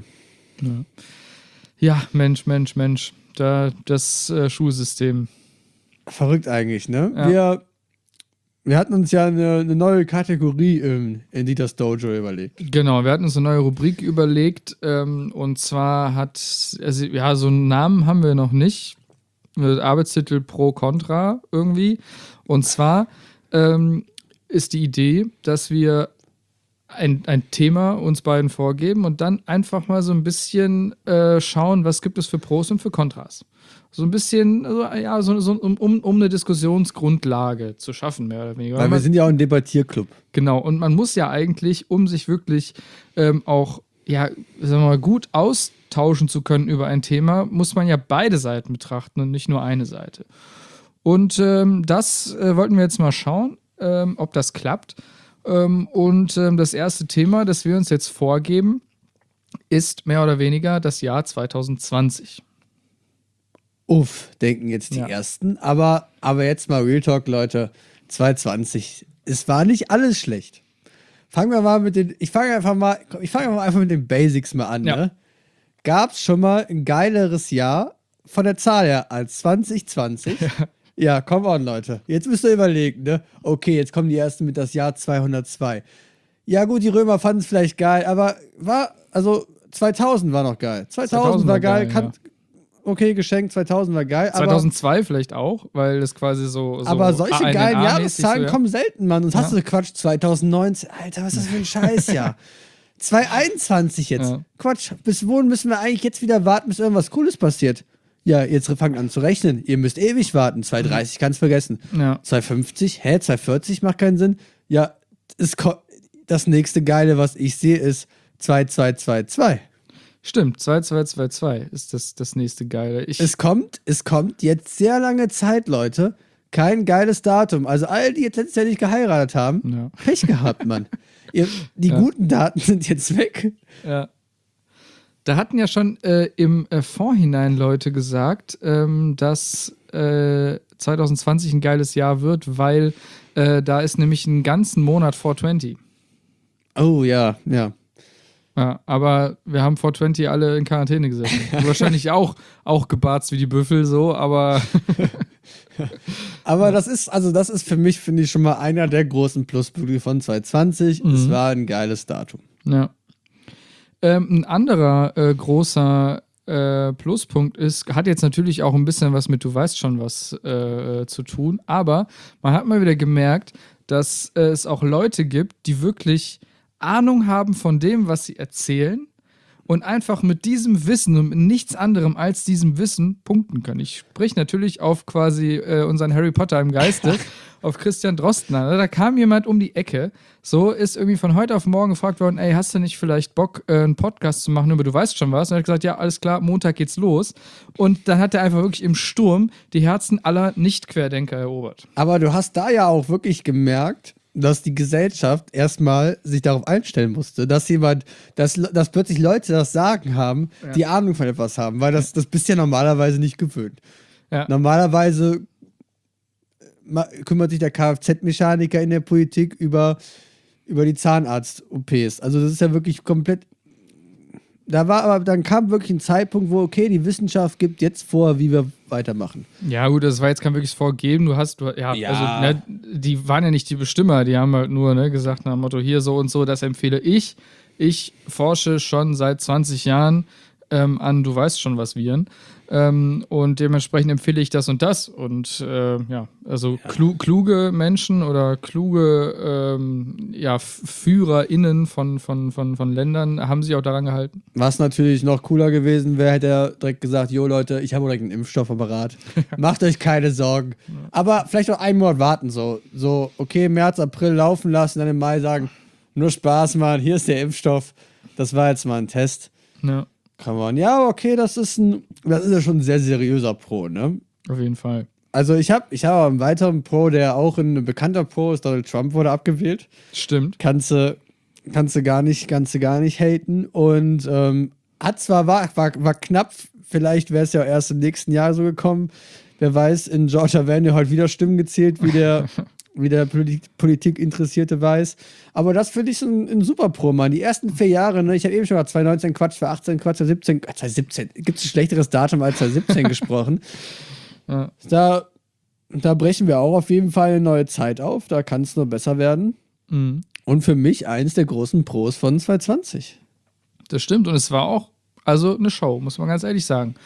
S1: Ja, Mensch, Mensch, Mensch. Da, das äh, Schulsystem.
S2: Verrückt eigentlich, ne?
S1: Ja.
S2: Wir, wir hatten uns ja eine, eine neue Kategorie in, in Dieters Dojo überlegt.
S1: Genau, wir hatten uns eine neue Rubrik überlegt. Ähm, und zwar hat, also ja, so einen Namen haben wir noch nicht. Äh, Arbeitstitel Pro Contra irgendwie. Und zwar ähm, ist die Idee, dass wir ein, ein Thema uns beiden vorgeben und dann einfach mal so ein bisschen äh, schauen, was gibt es für Pros und für Kontras. So ein bisschen, also, ja, so, so, um, um um eine Diskussionsgrundlage zu schaffen, mehr oder weniger.
S2: Weil wir
S1: Man-
S2: sind ja auch ein Debattierclub.
S1: Genau, und man muss ja eigentlich, um sich wirklich ähm, auch, ja, sagen wir mal, gut austauschen zu können über ein Thema, muss man ja beide Seiten betrachten und nicht nur eine Seite. Und ähm, das äh, wollten wir jetzt mal schauen, ähm, ob das klappt. Ähm, und ähm, das erste Thema, das wir uns jetzt vorgeben, ist mehr oder weniger das Jahr zwanzig zwanzig.
S2: Uff, denken jetzt die
S1: Ja.
S2: Ersten. Aber, aber jetzt mal Real Talk, Leute. zwanzig zwanzig. Es war nicht alles schlecht. Fangen wir mal mit den. Ich fange einfach mal. komm, Ich fange einfach mit den Basics mal an.
S1: Ja.
S2: Ne? Gab es schon mal ein geileres Jahr von der Zahl her als zwanzig zwanzig? Ja. Ja, come on, Leute. Jetzt müsst ihr überlegen, ne? Okay, jetzt kommen die Ersten mit das Jahr zweihundertzwei. Ja, gut, die Römer fanden es vielleicht geil, aber war. Also zweitausend war noch geil. zweitausend, war geil. Kann, okay, Geschenk zweitausend war geil.
S1: zweitausendzwei aber, vielleicht auch, weil es quasi so. so
S2: aber solche
S1: A N A
S2: geilen Jahreszahlen
S1: so, ja.
S2: kommen selten, Mann. Sonst ja. hast du Quatsch zweitausendneunzehn. Alter, was ist das für ein Scheißjahr? zweitausendeinundzwanzig jetzt. Ja. Quatsch, bis wohin müssen wir eigentlich jetzt wieder warten, bis irgendwas Cooles passiert? Ja, jetzt fangt an zu rechnen. Ihr müsst ewig warten. zweitausenddreißig kannst vergessen.
S1: Ja.
S2: zweitausendfünfzig, hä, zweitausendvierzig macht keinen Sinn. Ja, es das nächste Geile, was ich sehe, ist zweitausendzweiundzwanzig.
S1: Stimmt, zweitausendzweiundzwanzig ist das, das nächste Geile. Ich
S2: es kommt, es kommt jetzt sehr lange Zeit, Leute. Kein geiles Datum. Also all die jetzt letztes Jahr nicht geheiratet haben, ja. Pech gehabt, Mann. Ihr, die ja. guten Daten sind jetzt weg.
S1: Ja. Da hatten ja schon äh, im äh, Vorhinein Leute gesagt, ähm, dass äh, zweitausendzwanzig ein geiles Jahr wird, weil äh, da ist nämlich einen ganzen Monat vier zwanzig.
S2: Oh ja, ja.
S1: Ja, aber wir haben vier zwanzig alle in Quarantäne gesessen. Wahrscheinlich auch, auch gebarzt wie die Büffel so, aber
S2: aber das ist, also das ist für mich, finde ich, schon mal einer der großen Pluspunkte von zweitausendzwanzig. Mhm. Es war ein geiles Datum.
S1: Ja. Ähm, ein anderer äh, großer äh, Pluspunkt ist, hat jetzt natürlich auch ein bisschen was mit du weißt schon was äh, zu tun, aber man hat mal wieder gemerkt, dass äh, es auch Leute gibt, die wirklich Ahnung haben von dem, was sie erzählen und einfach mit diesem Wissen und mit nichts anderem als diesem Wissen punkten können. Ich sprich natürlich auf quasi äh, unseren Harry Potter im Geiste, auf Christian Drosten an. Da kam jemand um die Ecke, so ist irgendwie von heute auf morgen gefragt worden, ey, hast du nicht vielleicht Bock, äh, einen Podcast zu machen, über du weißt schon was? Und er hat gesagt, ja, alles klar, Montag geht's los. Und dann hat er einfach wirklich im Sturm die Herzen aller Nicht-Querdenker erobert.
S2: Aber du hast da ja auch wirklich gemerkt, dass die Gesellschaft erstmal sich darauf einstellen musste, dass jemand, dass, dass plötzlich Leute das Sagen haben, ja. die Ahnung von etwas haben, weil das, das bist ja normalerweise nicht gewöhnt. Ja. Normalerweise kümmert sich der Kfz-Mechaniker in der Politik über, über die Zahnarzt-O Ps. Also das ist ja wirklich komplett. Da war aber, dann kam wirklich ein Zeitpunkt, wo, okay, die Wissenschaft gibt jetzt vor, wie wir weitermachen.
S1: Ja, gut, das war jetzt kein wirkliches Vorgeben. Du hast, du, ja, ja. also, ne, die waren ja nicht die Bestimmer, die haben halt nur ne, gesagt nach dem Motto, hier so und so, das empfehle ich. Ich forsche schon seit zwanzig Jahren ähm, an, du weißt schon was, Viren. Ähm, und dementsprechend empfehle ich das und das. Und äh, ja, also ja. Klu- kluge Menschen oder kluge ähm, ja, FührerInnen von, von, von, von Ländern haben sich auch daran gehalten.
S2: Was natürlich noch cooler gewesen wäre, hätte er direkt gesagt, jo Leute, ich habe direkt einen Impfstoff am Parat. Macht euch keine Sorgen. Ja. Aber vielleicht noch einen Monat warten. So, so, okay, März, April laufen lassen, dann im Mai sagen, nur Spaß, Mann, hier ist der Impfstoff. Das war jetzt mal ein Test.
S1: Ja.
S2: Kann man, ja, okay, das ist ein, das ist ja schon ein sehr seriöser Pro, ne?
S1: Auf jeden Fall.
S2: Also ich habe ich hab einen weiteren Pro, der auch ein bekannter Pro ist, Donald Trump wurde abgewählt.
S1: Stimmt.
S2: Kannst du kannst du gar nicht, kannst du gar nicht haten. Und ähm, hat zwar, war, war, war knapp, vielleicht wäre es ja auch erst im nächsten Jahr so gekommen. Wer weiß, in Georgia werden ja heute wieder Stimmen gezählt, wie der wie der Politik, Politik Interessierte weiß. Aber das finde ich so ein, ein super Pro, Mann. Die ersten vier Jahre, ne, ich habe eben schon mal zwanzig neunzehn Quatsch, zwanzig achtzehn Quatsch, zwanzig siebzehn, zwanzig siebzehn, gibt es ein schlechteres Datum als zwanzig siebzehn gesprochen. Ja. Da, da brechen wir auch auf jeden Fall eine neue Zeit auf. Da kann es nur besser werden. Mhm. Und für mich eins der großen Pros von zwanzig zwanzig.
S1: Das stimmt. Und es war auch also eine Show, muss man ganz ehrlich sagen.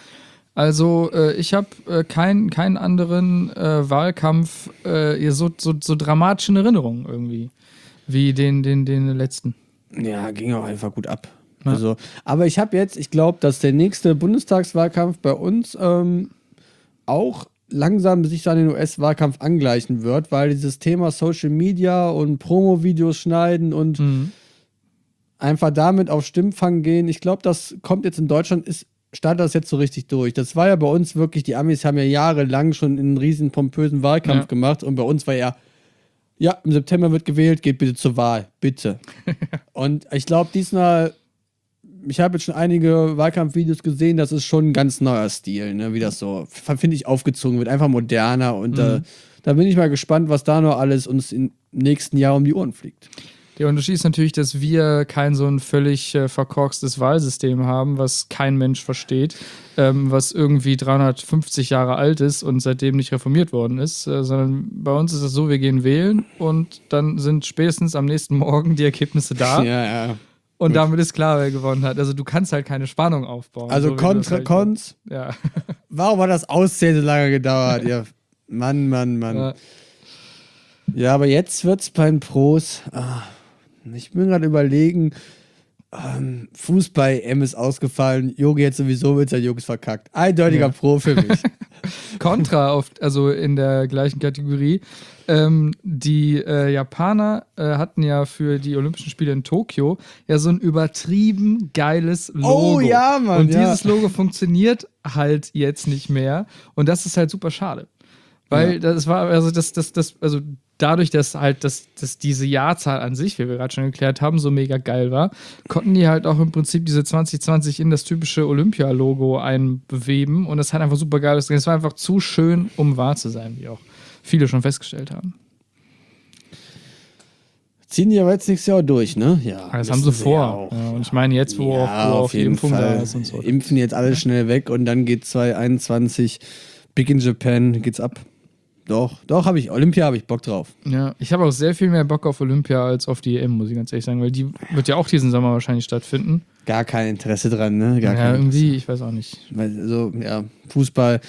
S1: Also äh, ich habe äh, keinen keinen anderen äh, Wahlkampf äh, so, so, so dramatisch in Erinnerung irgendwie, wie den, den, den letzten.
S2: Ja, ging auch einfach gut ab. Ja. Also, aber ich habe jetzt, ich glaube, dass der nächste Bundestagswahlkampf bei uns ähm, auch langsam sich an den U S-Wahlkampf angleichen wird, weil dieses Thema Social Media und Promo-Videos schneiden und mhm. einfach damit auf Stimmfang gehen, ich glaube, das kommt jetzt in Deutschland, ist startet das jetzt so richtig durch. Das war ja bei uns wirklich, die Amis haben ja jahrelang schon einen riesen pompösen Wahlkampf ja. gemacht und bei uns war ja, ja, im September wird gewählt, geht bitte zur Wahl, bitte. Und ich glaube, diesmal, ich habe jetzt schon einige Wahlkampfvideos gesehen, das ist schon ein ganz neuer Stil, ne? Wie das so, finde ich, aufgezogen wird, einfach moderner und mhm. äh, da bin ich mal gespannt, was da noch alles uns im nächsten Jahr um die Ohren fliegt.
S1: Der Unterschied ist natürlich, dass wir kein so ein völlig äh, verkorkstes Wahlsystem haben, was kein Mensch versteht, ähm, was irgendwie dreihundertfünfzig Jahre alt ist und seitdem nicht reformiert worden ist, äh, sondern bei uns ist es so, wir gehen wählen und dann sind spätestens am nächsten Morgen die Ergebnisse da.
S2: Ja, ja.
S1: Und damit ist klar, wer gewonnen hat. Also du kannst halt keine Spannung aufbauen.
S2: Also
S1: so
S2: Kontra,
S1: halt
S2: Cons.
S1: Ja.
S2: Warum hat das Auszählen so lange gedauert? Ja, Mann, Mann, Mann.
S1: Ja.
S2: Ja, aber jetzt wird's bei den Pros. Ah, ich bin gerade überlegen, ähm, Fußball-M ist ausgefallen. Yogi jetzt sowieso mit seinen Jungs verkackt. Eindeutiger
S1: Ja.
S2: Pro für mich.
S1: Contra, auf, also in der gleichen Kategorie. Ähm, die äh, Japaner äh, hatten ja für die Olympischen Spiele in Tokio ja so ein übertrieben geiles Logo.
S2: Oh ja, Mann.
S1: Und
S2: ja.
S1: dieses Logo funktioniert halt jetzt nicht mehr. Und das ist halt super schade. Weil
S2: Ja.
S1: das war, also das, das, das, also dadurch, dass halt das, dass diese Jahrzahl an sich, wie wir gerade schon geklärt haben, so mega geil war, konnten die halt auch im Prinzip diese zwanzig zwanzig in das typische Olympia-Logo einbeweben und das hat einfach super geil ausgesehen. Es war einfach zu schön, um wahr zu sein, wie auch viele schon festgestellt haben.
S2: Ziehen die aber jetzt nächstes Jahr durch, ne? Ja.
S1: Das haben sie
S2: müssen
S1: vor.
S2: ja auch.
S1: Ja, und ich meine, jetzt, wo
S2: Ja,
S1: auch, wo auch
S2: auf
S1: die
S2: jeden
S1: Impfung
S2: Fall.
S1: da ist und so.
S2: Impfen jetzt alles schnell weg und dann geht zwanzig einundzwanzig Big in Japan, geht's ab. Doch, doch, habe ich. Olympia habe ich Bock drauf.
S1: Ja, ich habe auch sehr viel mehr Bock auf Olympia als auf die E M, muss ich ganz ehrlich sagen, weil die wird ja auch diesen Sommer wahrscheinlich stattfinden.
S2: Gar kein Interesse dran, ne? Gar
S1: Ja,
S2: kein
S1: irgendwie, ich weiß auch nicht.
S2: Weil so, ja, Fußball.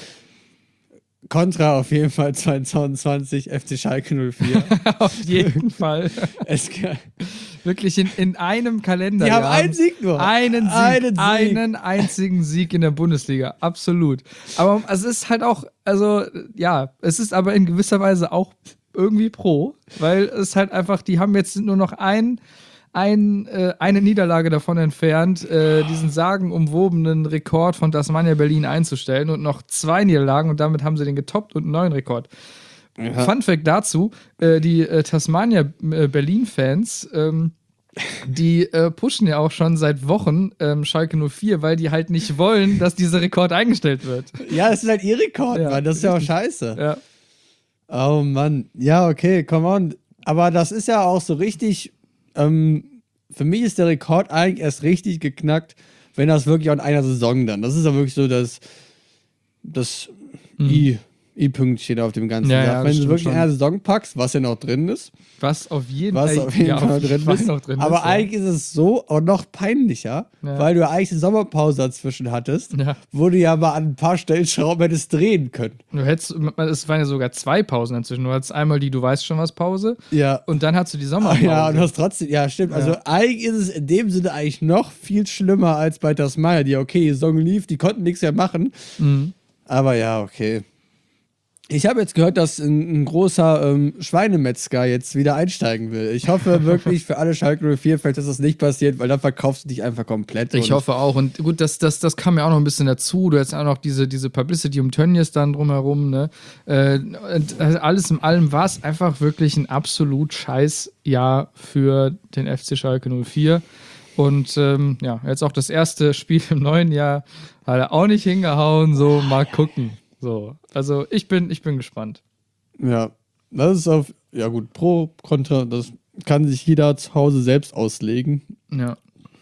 S2: Contra auf jeden Fall zwanzig zwanzig, F C Schalke null vier.
S1: Auf jeden Fall.
S2: Es kann,
S1: Wirklich in, in einem Kalender.
S2: die haben einen Sieg nur.
S1: Einen Sieg,
S2: Einen
S1: einen,
S2: Sieg.
S1: einzigen Sieg in der Bundesliga. Absolut. Aber es ist halt auch, also ja, es ist aber in gewisser Weise auch irgendwie pro, weil es halt einfach, die haben jetzt nur noch ein, ein, äh, eine Niederlage davon entfernt, äh, diesen sagenumwobenen Rekord von Tasmania Berlin einzustellen und noch zwei Niederlagen und damit haben sie den getoppt und einen neuen Rekord.
S2: Ja.
S1: Fun Fact dazu, äh, die äh, Tasmania äh, Berlin-Fans, ähm, die äh, pushen ja auch schon seit Wochen ähm, Schalke null vier, weil die halt nicht wollen, dass dieser Rekord eingestellt wird.
S2: Ja, das ist halt ihr Rekord,
S1: Ja,
S2: Mann. Das ist ja auch scheiße.
S1: Ja.
S2: Oh Mann. Ja, okay, come on. Aber das ist ja auch so richtig. Ähm, für mich ist der Rekord eigentlich erst richtig geknackt, wenn das wirklich auch in einer Saison dann. Das ist ja wirklich so das, das I. I-Pünktchen auf dem ganzen
S1: Ja,
S2: Tag.
S1: ja, das
S2: Wenn du
S1: stimmt
S2: wirklich in
S1: schon.
S2: einer Saison packst, was ja noch drin ist,
S1: Was auf jeden,
S2: was
S1: äh,
S2: auf jeden
S1: ja,
S2: Fall
S1: auf
S2: drin,
S1: jeden Fall
S2: ist.
S1: noch drin
S2: aber
S1: ist.
S2: eigentlich ist es so auch noch peinlicher,
S1: Ja.
S2: weil du ja eigentlich eine Sommerpause dazwischen hattest,
S1: Ja.
S2: wo du ja mal an ein paar Stellschrauben hättest drehen können.
S1: Du hättest, es waren ja sogar zwei Pausen inzwischen. Du hattest einmal die Du weißt schon was Pause
S2: Ja.
S1: und dann hast du die
S2: Ah,
S1: Sommerpause.
S2: ja, und das trotzdem, ja, stimmt. Also eigentlich ist es in dem Sinne eigentlich noch viel schlimmer als bei Tasmania, die, okay, die Saison lief, die konnten nichts mehr machen.
S1: Mhm.
S2: Aber ja, okay. Ich habe jetzt gehört, dass ein, ein großer ähm, Schweinemetzger jetzt wieder einsteigen will. Ich hoffe wirklich für alle Schalke null vier-Fans, dass das nicht passiert, weil dann verkaufst du dich einfach komplett.
S1: Ich
S2: und-
S1: hoffe auch. Und gut, das, das, das kam ja auch noch ein bisschen dazu. Du hast auch noch diese, diese Publicity um Tönnies dann drumherum. Ne? Äh, und alles in allem war es einfach wirklich ein absolut scheiß Jahr für den F C Schalke null vier. Und ähm, ja, jetzt auch das erste Spiel im neuen Jahr hat er auch nicht hingehauen. So, mal gucken. So, also ich bin, ich bin gespannt.
S2: Ja, das ist auf, ja gut, Pro, Contra, das kann sich jeder zu Hause selbst auslegen.
S1: Ja.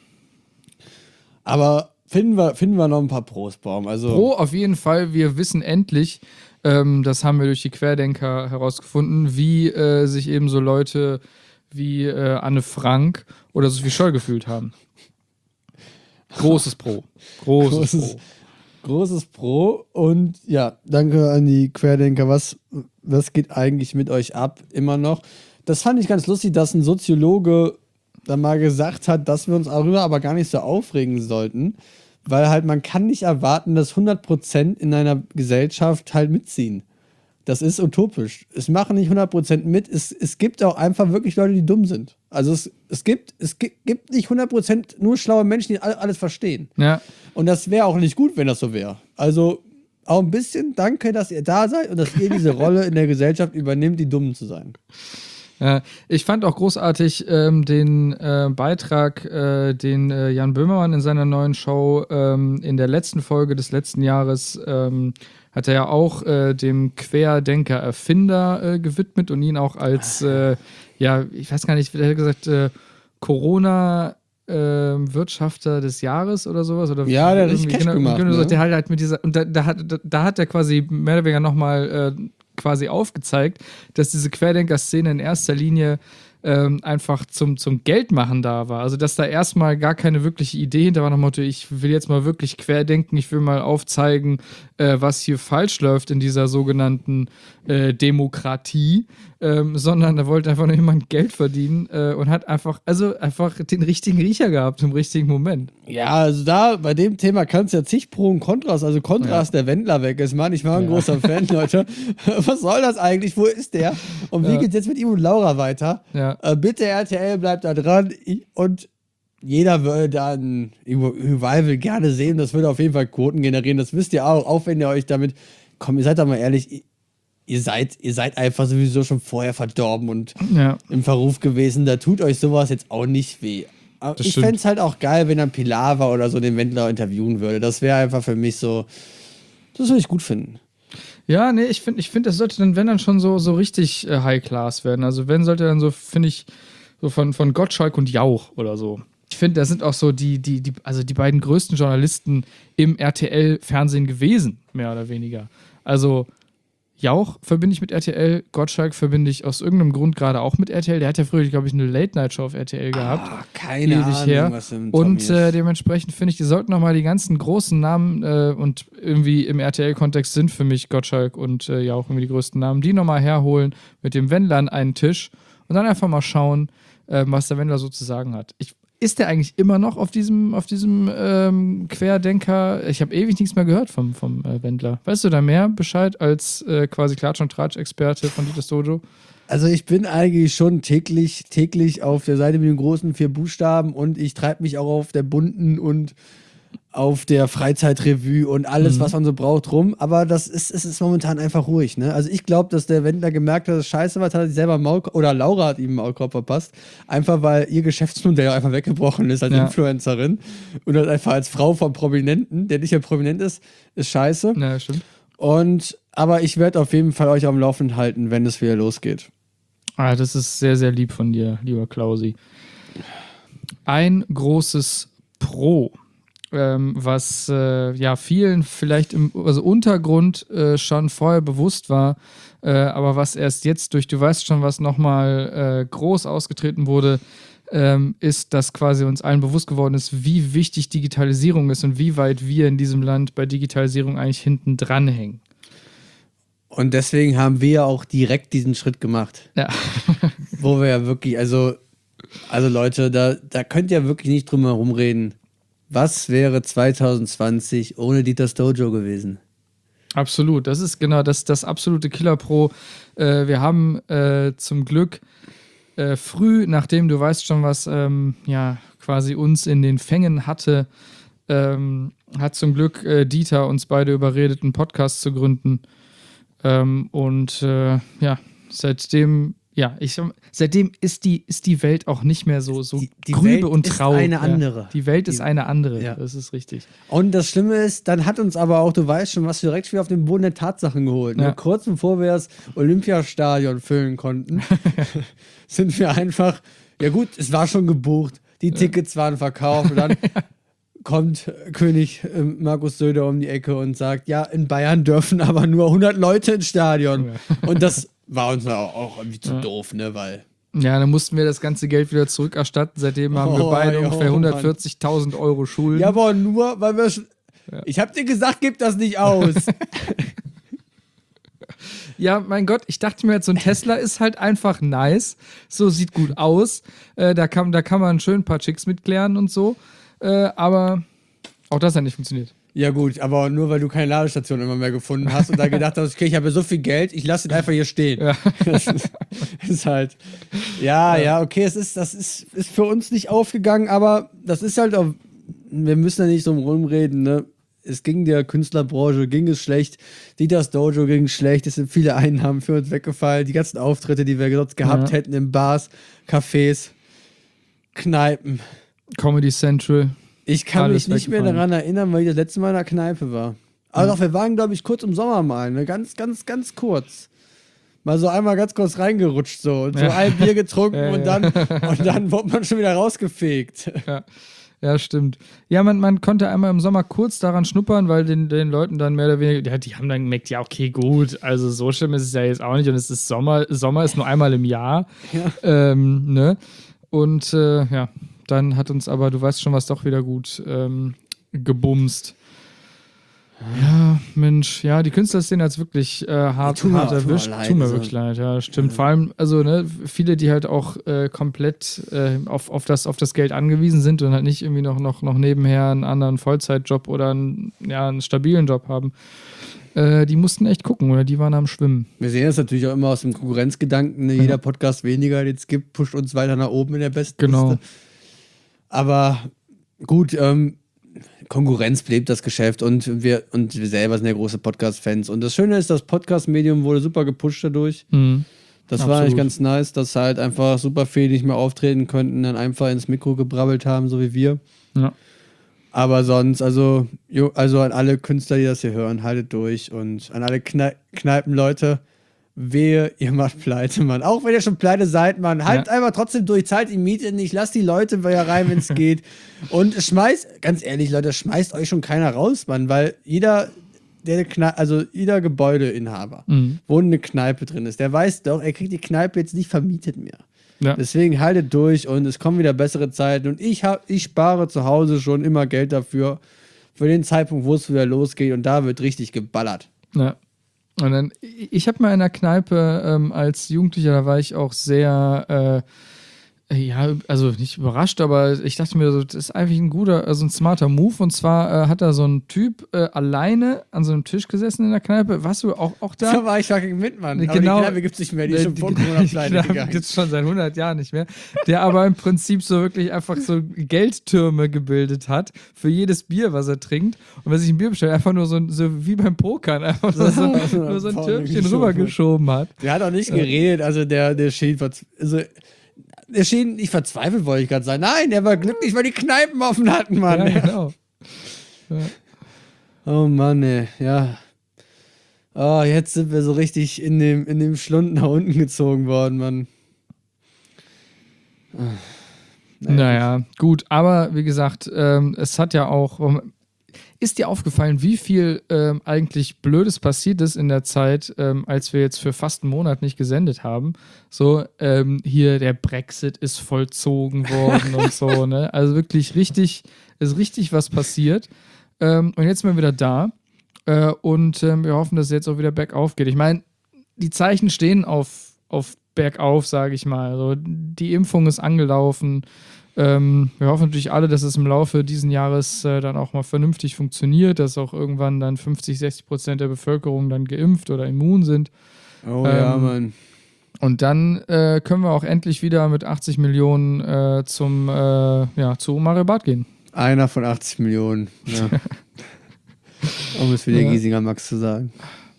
S2: Aber finden wir, finden wir noch ein paar Pros, Baum. Also,
S1: Pro auf jeden Fall, wir wissen endlich, ähm, das haben wir durch die Querdenker herausgefunden, wie äh, sich eben so Leute wie äh, Anne Frank oder Sophie Scholl gefühlt haben. Großes Pro. Großes,
S2: Großes-
S1: Pro.
S2: großes Pro. Und ja, danke an die Querdenker. Was, was geht eigentlich mit euch ab? Immer noch. Das fand ich ganz lustig, dass ein Soziologe dann mal gesagt hat, dass wir uns darüber aber gar nicht so aufregen sollten. Weil halt man kann nicht erwarten, dass hundert Prozent in einer Gesellschaft halt mitziehen. Das ist utopisch. Es machen nicht hundert Prozent mit. Es, es gibt auch einfach wirklich Leute, die dumm sind. Also es, es, gibt, es gi- gibt nicht hundert Prozent nur schlaue Menschen, die all- alles verstehen.
S1: Ja.
S2: Und das wäre auch nicht gut, wenn das so wäre. Also auch ein bisschen danke, dass ihr da seid und dass ihr diese Rolle in der Gesellschaft übernimmt, die Dummen zu sein.
S1: Ja, ich fand auch großartig ähm, den äh, Beitrag, äh, den äh, Jan Böhmermann in seiner neuen Show ähm, in der letzten Folge des letzten Jahres ähm, hat er ja auch äh, dem Querdenker-Erfinder äh, gewidmet und ihn auch als, äh, ja, ich weiß gar nicht, wie hat er gesagt, äh, Corona- ähm, Wirtschafter des Jahres oder sowas. Oder
S2: Ja, der hat richtig
S1: irgendwie,
S2: Cash gemacht,
S1: genau,
S2: ne?
S1: Der hat halt mit dieser, und da, da, hat, da, da hat er quasi mehr oder weniger nochmal äh, quasi aufgezeigt, dass diese Querdenker-Szene in erster Linie ähm, einfach zum, zum Geldmachen da war. Also, dass da erstmal gar keine wirkliche Idee hinter war, nach dem Motto, ich will jetzt mal wirklich querdenken, ich will mal aufzeigen, äh, was hier falsch läuft in dieser sogenannten äh, Demokratie, ähm, sondern da wollte einfach nur jemand Geld verdienen äh, und hat einfach, also einfach den richtigen Riecher gehabt im richtigen Moment.
S2: Ja, also da, bei dem Thema kannst du ja zig Pro und Kontras, also Kontras, ja. Der Wendler weg ist, Mann, ich war ein ja. großer Fan, Leute. Was soll das eigentlich? Wo ist der? Und wie ja. geht's jetzt mit ihm und Laura weiter?
S1: Ja.
S2: Äh, bitte R T L, bleibt da dran und jeder würde da ein Revival gerne sehen, das würde auf jeden Fall Quoten generieren, das wisst ihr auch, auch wenn ihr euch damit, komm, ihr seid doch mal ehrlich, ihr seid, ihr seid einfach sowieso schon vorher verdorben und
S1: ja.
S2: im Verruf gewesen, da tut euch sowas jetzt auch nicht weh. Aber
S1: das
S2: ich fände es halt auch geil, wenn dann Pilawa oder so den Wendler interviewen würde. Das wäre einfach für mich so, das würde ich gut finden.
S1: Ja, nee, ich finde, ich find, das sollte dann, wenn dann schon so, so richtig äh, High-Class werden. Also wenn, sollte dann so, finde ich, so von, von Gottschalk und Jauch oder so. Ich finde, das sind auch so die, die, die, also die beiden größten Journalisten im R T L-Fernsehen gewesen, mehr oder weniger. Also Jauch verbinde ich mit R T L, Gottschalk verbinde ich aus irgendeinem Grund gerade auch mit R T L. Der hat ja früher, glaube ich, eine Late-Night-Show auf R T L gehabt.
S2: Ah, keine
S1: ewig
S2: Ahnung,
S1: her.
S2: was im
S1: Und äh, dementsprechend finde ich, die sollten nochmal die ganzen großen Namen äh, und irgendwie im R T L-Kontext sind für mich Gottschalk und äh, Jauch irgendwie die größten Namen, die nochmal herholen mit dem Wendler an einen Tisch und dann einfach mal schauen, äh, was der Wendler so zu sagen hat. Ich Ist der eigentlich immer noch auf diesem, auf diesem ähm, Querdenker? Ich habe ewig nichts mehr gehört vom, vom äh, Wendler. Weißt du da mehr Bescheid als äh, quasi Klatsch- und Tratsch-Experte von Dieters Dojo?
S2: Also ich bin eigentlich schon täglich, täglich auf der Seite mit den großen vier Buchstaben und ich treibe mich auch auf der bunten und auf der Freizeitrevue und alles, mhm. was man so braucht, rum. Aber das ist, es ist momentan einfach ruhig, ne? Also ich glaube, dass der Wendler gemerkt hat, dass es scheiße war, hat er sich selber Maulkorb, oder Laura hat ihm einen Maulkorb verpasst. Einfach, weil ihr Geschäftsmodell einfach weggebrochen ist als ja. Influencerin. Und das einfach als Frau von Prominenten, der nicht mehr prominent ist, ist scheiße.
S1: Ja, stimmt.
S2: Und, aber ich werde auf jeden Fall euch am Laufenden halten, wenn es wieder losgeht.
S1: Ah, das ist sehr, sehr lieb von dir, lieber Klausi. Ein großes Pro. Ähm, was äh, ja vielen vielleicht im also Untergrund äh, schon vorher bewusst war, äh, aber was erst jetzt durch du weißt schon was nochmal äh, groß ausgetreten wurde, ähm, ist, dass quasi uns allen bewusst geworden ist, wie wichtig Digitalisierung ist und wie weit wir in diesem Land bei Digitalisierung eigentlich hinten dran hängen.
S2: Und deswegen haben wir ja auch direkt diesen Schritt gemacht.
S1: Ja.
S2: Wo wir ja wirklich, also, also Leute, da, da könnt ihr wirklich nicht drum herum reden. Was wäre zwanzig zwanzig ohne Dieters Dojo gewesen?
S1: Absolut, das ist genau das, das absolute Killer-Pro. Äh, wir haben äh, zum Glück äh, früh, nachdem du weißt schon, was ähm, ja quasi uns in den Fängen hatte, ähm, hat zum Glück äh, Dieter uns beide überredet, einen Podcast zu gründen. Ähm, und äh, ja, seitdem Ja, ich, seitdem ist die, ist die Welt auch nicht mehr so, so
S2: die, die
S1: grübe
S2: Welt
S1: und trau.
S2: ist eine andere.
S1: Ja, die Welt ist
S2: die,
S1: eine andere,
S2: ja.
S1: Das ist richtig.
S2: Und das Schlimme ist, dann hat uns aber auch, du weißt schon, was wir direkt wieder auf den Boden der Tatsachen geholt. Ne?
S1: Ja.
S2: Kurz bevor wir das Olympiastadion füllen konnten, sind wir einfach, ja gut, es war schon gebucht, die Tickets waren verkauft und dann kommt König äh, Markus Söder um die Ecke und sagt, ja, in Bayern dürfen aber nur hundert Leute ins Stadion. Ja. Und das war uns auch, auch irgendwie zu ja. doof, ne, weil...
S1: Ja, dann mussten wir das ganze Geld wieder zurückerstatten. Seitdem haben wir
S2: oh,
S1: beide
S2: oh,
S1: ungefähr hundertvierzigtausend Euro Schulden.
S2: Ja, aber nur, weil wir schon... Ja. Ich hab dir gesagt, gib das nicht aus.
S1: Ja, mein Gott, ich dachte mir jetzt, so ein Tesla ist halt einfach nice. So, sieht gut aus. Äh, da, kann, da kann man schön ein paar Chicks mitklären und so. Äh, aber auch das hat nicht funktioniert.
S2: Ja gut, aber nur weil du keine Ladestation immer mehr gefunden hast und da gedacht hast, okay, ich habe ja so viel Geld, ich lasse ihn einfach hier stehen. Ja. Das ist, ist halt, ja, ja, ja, okay, es ist, das ist, ist für uns nicht aufgegangen, aber das ist halt auch, wir müssen ja nicht so rumreden, ne? Es ging der Künstlerbranche, ging es schlecht, Dieters Dojo ging es schlecht, es sind viele Einnahmen für uns weggefallen, die ganzen Auftritte, die wir sonst gehabt ja. hätten in Bars, Cafés, Kneipen.
S1: Comedy Central.
S2: Ich kann mich nicht mehr daran erinnern, weil ich das letzte Mal in der Kneipe war. Aber ja. doch, wir waren, glaube ich, kurz im Sommer mal, ne? Ganz, ganz, ganz kurz. Mal so einmal ganz kurz reingerutscht so und so ja. ein Bier getrunken ja, und, dann, und dann wurde man schon wieder rausgefegt.
S1: Ja. Ja, stimmt. Ja, man, man konnte einmal im Sommer kurz daran schnuppern, weil den, den Leuten dann mehr oder weniger, ja, die haben dann gemerkt, ja, okay, gut, also so schlimm ist es ja jetzt auch nicht und es ist Sommer, Sommer ist nur einmal im Jahr. Ja. Ähm, ne? Und äh, ja, dann hat uns aber, du weißt schon, was doch wieder gut ähm, gebumst. Ja, Mensch, ja, die Künstlerszene hat es wirklich äh, hart,
S2: ja,
S1: hart erwischt. Tut mir wirklich leid, ja, stimmt. Ja. Vor allem, also, ne, viele, die halt auch äh, komplett äh, auf, auf, das, auf das Geld angewiesen sind und halt nicht irgendwie noch, noch, noch nebenher einen anderen Vollzeitjob oder einen, ja, einen stabilen Job haben, äh, die mussten echt gucken oder die waren am Schwimmen.
S2: Wir sehen das natürlich auch immer aus dem Konkurrenzgedanken. Ne? Ja. Jeder Podcast weniger, den es gibt, pusht uns weiter nach oben in der Bestenliste.
S1: Genau.
S2: Aber gut, ähm, Konkurrenz belebt das Geschäft und wir, und wir selber sind ja große Podcast-Fans. Und das Schöne ist, das Podcast-Medium wurde super gepusht dadurch.
S1: Mhm.
S2: Das
S1: Absolut.
S2: war eigentlich ganz nice, dass halt einfach super viele nicht mehr auftreten konnten, dann einfach ins Mikro gebrabbelt haben, so wie wir.
S1: Ja.
S2: Aber sonst, also, jo, also an alle Künstler, die das hier hören, haltet durch. Und an alle Kne- Kneipenleute, wehe, ihr macht pleite, Mann. Auch wenn ihr schon pleite seid, Mann, haltet ja. einfach trotzdem durch, zahlt die Miete nicht, lasst die Leute bei rein, wenn es geht. Und schmeißt, ganz ehrlich, Leute, schmeißt euch schon keiner raus, Mann, weil jeder, der Kne- also jeder Gebäudeinhaber,
S1: mhm.
S2: wo eine Kneipe drin ist, der weiß doch, er kriegt die Kneipe jetzt nicht vermietet mehr.
S1: Ja.
S2: Deswegen haltet durch und es kommen wieder bessere Zeiten. Und ich, hab, ich spare zu Hause schon immer Geld dafür, für den Zeitpunkt, wo es wieder losgeht. Und da wird richtig geballert.
S1: Ja. Und dann, ich habe mal in der Kneipe ähm, als Jugendlicher, da war ich auch sehr, äh, ja, also nicht überrascht, aber ich dachte mir, so, das ist eigentlich ein guter, also ein smarter Move. Und zwar äh, hat da so ein Typ äh, alleine an so einem Tisch gesessen in der Kneipe. Warst du auch, auch da?
S2: Da war ich fucking mit, Mann.
S1: Genau,
S2: aber die Kneipe gibt es nicht mehr, die ist schon vor Corona pleite gegangen. Die gibt es
S1: schon seit hundert Jahren nicht mehr. Der aber im Prinzip so wirklich einfach so Geldtürme gebildet hat für jedes Bier, was er trinkt. Und wenn sich ein Bier bestellt, einfach nur so, so wie beim Pokern, einfach so, so, nur so ein Türmchen rübergeschoben hat.
S2: Der hat auch nicht geredet, also der, der schien, also er schien nicht verzweifelt, wollte ich gerade sagen. Nein, er war glücklich, weil die Kneipen offen hatten, Mann.
S1: Ja, genau. Ja.
S2: Oh Mann, ey, ja. Oh, jetzt sind wir so richtig in dem, in dem Schlund nach unten gezogen worden, Mann.
S1: Oh. Naja, naja gut. gut, aber wie gesagt, ähm, es hat ja auch... Ist dir aufgefallen, wie viel ähm, eigentlich Blödes passiert ist in der Zeit, ähm, als wir jetzt für fast einen Monat nicht gesendet haben? So, ähm, hier der Brexit ist vollzogen worden und so, ne? Also wirklich richtig, ist richtig was passiert. Ähm, und jetzt sind wir wieder da äh, und ähm, wir hoffen, dass es jetzt auch wieder bergauf geht. Ich meine, die Zeichen stehen auf, auf bergauf, sage ich mal. Also die Impfung ist angelaufen. Ähm, wir hoffen natürlich alle, dass es im Laufe dieses Jahres äh, dann auch mal vernünftig funktioniert, dass auch irgendwann dann fünfzig, sechzig Prozent der Bevölkerung dann geimpft oder immun sind.
S2: Oh ähm, ja, Mann.
S1: Und dann äh, können wir auch endlich wieder mit achtzig Millionen äh, zum, äh, ja, zu Mario Barth gehen.
S2: Einer von achtzig Millionen. Ja. Um es für den
S1: ja.
S2: Giesinger Max zu sagen.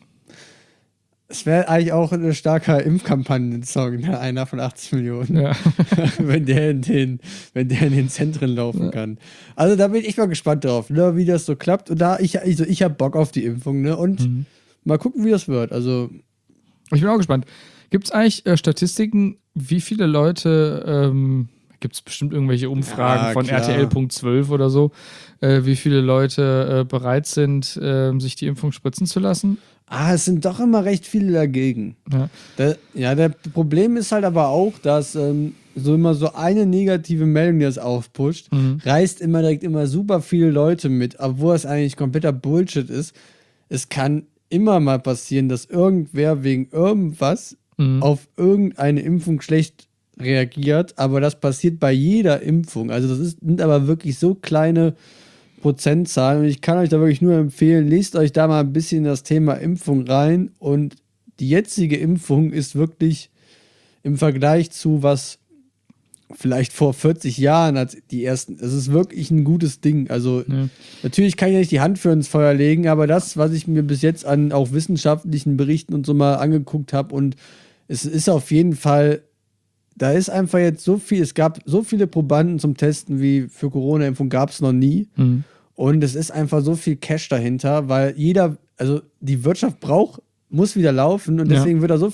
S2: Es wäre eigentlich auch ein starker Impfkampagnen-Song, ne? Einer von achtzig Millionen.
S1: Ja.
S2: wenn, der in den, wenn der in den Zentren laufen ja. kann. Also da bin ich mal gespannt drauf, ne? Wie das so klappt. Und da, ich, also ich habe Bock auf die Impfung, ne? Und mhm. mal gucken, wie das wird. Also
S1: ich bin auch gespannt. Gibt es eigentlich äh, Statistiken, wie viele Leute, ähm, gibt es bestimmt irgendwelche Umfragen ja, von
S2: klar.
S1: R T L Punkt zwölf oder so, äh, wie viele Leute äh, bereit sind, äh, sich die Impfung spritzen zu lassen?
S2: Ah, es sind doch immer recht viele dagegen.
S1: Ja,
S2: da, ja der Problem ist halt aber auch, dass ähm, so immer so eine negative Meldung, die das aufpusht,
S1: mhm.
S2: reißt immer direkt immer super viele Leute mit, obwohl es eigentlich kompletter Bullshit ist. Es kann immer mal passieren, dass irgendwer wegen irgendwas mhm. auf irgendeine Impfung schlecht reagiert, aber das passiert bei jeder Impfung. Also das ist, sind aber wirklich so kleine Prozentzahlen und ich kann euch da wirklich nur empfehlen, lest euch da mal ein bisschen das Thema Impfung rein und die jetzige Impfung ist wirklich im Vergleich zu was vielleicht vor vierzig Jahren als die ersten, es ist wirklich ein gutes Ding. Also ja. natürlich kann ich ja nicht die Hand für ins Feuer legen, aber das, was ich mir bis jetzt an auch wissenschaftlichen Berichten und so mal angeguckt habe und es ist auf jeden Fall, da ist einfach jetzt so viel, es gab so viele Probanden zum Testen wie für Corona-Impfung gab es noch nie.
S1: Mhm. Und
S2: es ist einfach so viel Cash dahinter, weil jeder, also die Wirtschaft braucht, muss wieder laufen und deswegen ja. wird da so viel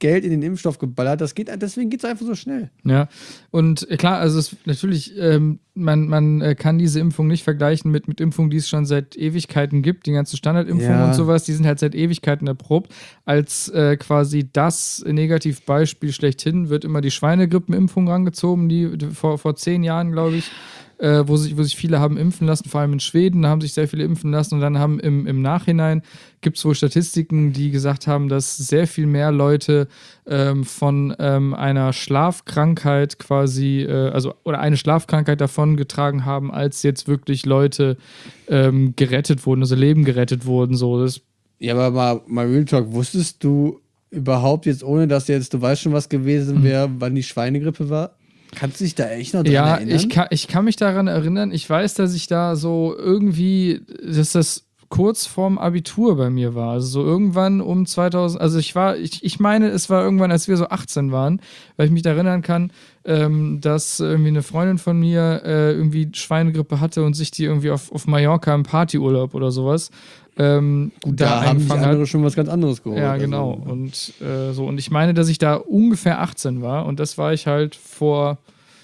S2: Geld in den Impfstoff geballert. Das geht, deswegen geht es einfach so schnell.
S1: Ja, und äh, klar, also es, natürlich, ähm, man, man äh, kann diese Impfung nicht vergleichen mit, mit Impfungen, die es schon seit Ewigkeiten gibt. Die ganzen Standardimpfungen
S2: Ja.
S1: und sowas, die sind halt seit Ewigkeiten erprobt. Als äh, quasi das Negativbeispiel schlechthin wird immer die Schweinegrippenimpfung rangezogen, die, die vor, vor zehn Jahren, glaube ich. Äh, wo, sich, wo sich viele haben impfen lassen, vor allem in Schweden, da haben sich sehr viele impfen lassen und dann haben im, im Nachhinein, gibt es wohl Statistiken, die gesagt haben, dass sehr viel mehr Leute ähm, von ähm, einer Schlafkrankheit quasi, äh, also oder eine Schlafkrankheit davon getragen haben, als jetzt wirklich Leute ähm, gerettet wurden, also Leben gerettet wurden. So. Das,
S2: Ja, aber mal, mal Real Talk, wusstest du überhaupt jetzt, ohne dass jetzt, du weißt schon, was gewesen wäre, wann die Schweinegrippe war? Kannst du dich da echt noch dran
S1: ja,
S2: erinnern?
S1: ich kann, ich kann mich daran erinnern. Ich weiß, dass ich da so irgendwie, dass das kurz vorm Abitur bei mir war. Also so irgendwann um zweitausend, also ich war, ich, ich meine, es war irgendwann, als wir so achtzehn waren, weil ich mich da erinnern kann, ähm, dass irgendwie eine Freundin von mir äh, irgendwie Schweinegrippe hatte und sich die irgendwie auf, auf Mallorca im Partyurlaub oder sowas ähm,
S2: Gut, da, haben die
S1: eingefangen
S2: andere
S1: hat.
S2: schon was ganz anderes geholt.
S1: Ja, genau.
S2: Also,
S1: Und äh, so, und ich meine, dass ich da ungefähr achtzehn war und das war ich halt vor,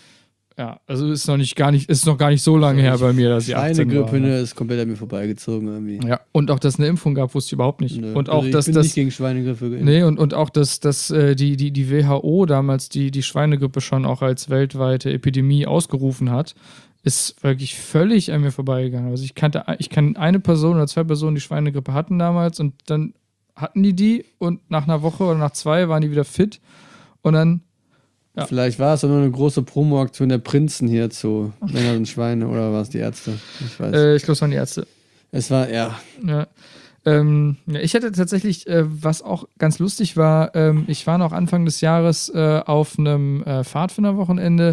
S1: ja, also ist noch nicht gar nicht, ist noch gar nicht so lange her bei mir, dass ich achtzehn war.
S2: Schweinegrippe ne, ist komplett an mir vorbeigezogen irgendwie.
S1: Ja, und auch, dass es eine Impfung gab, wusste ich überhaupt nicht.
S2: Nö.
S1: Und auch,
S2: also ich
S1: dass
S2: bin
S1: das.
S2: nicht gegen Schweinegrippe geimpft.
S1: Nee, und, und auch, dass, dass äh, die, die, die W H O damals die, die Schweinegrippe schon auch als weltweite Epidemie ausgerufen hat, ist wirklich völlig an mir vorbeigegangen. Also ich kannte, ich kann eine Person oder zwei Personen, die Schweinegrippe hatten damals und dann hatten die die und nach einer Woche oder nach zwei waren die wieder fit und dann. Ja.
S2: Vielleicht war es doch nur eine große Promo-Aktion der Prinzen hier zu Männer und Schweine oder war es die Ärzte? Ich weiß.
S1: Äh, ich glaube, es waren die Ärzte.
S2: Es war, ja.
S1: Ja. Ähm, ja, ich hatte tatsächlich, äh, was auch ganz lustig war, ähm, ich war noch Anfang des Jahres äh, auf einem äh, Pfadfinder-Wochenende.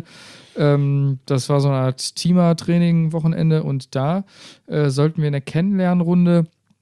S1: Ähm, das war so eine Art Teamer-Training-Wochenende und da äh, sollten wir in der Kennenlernrunde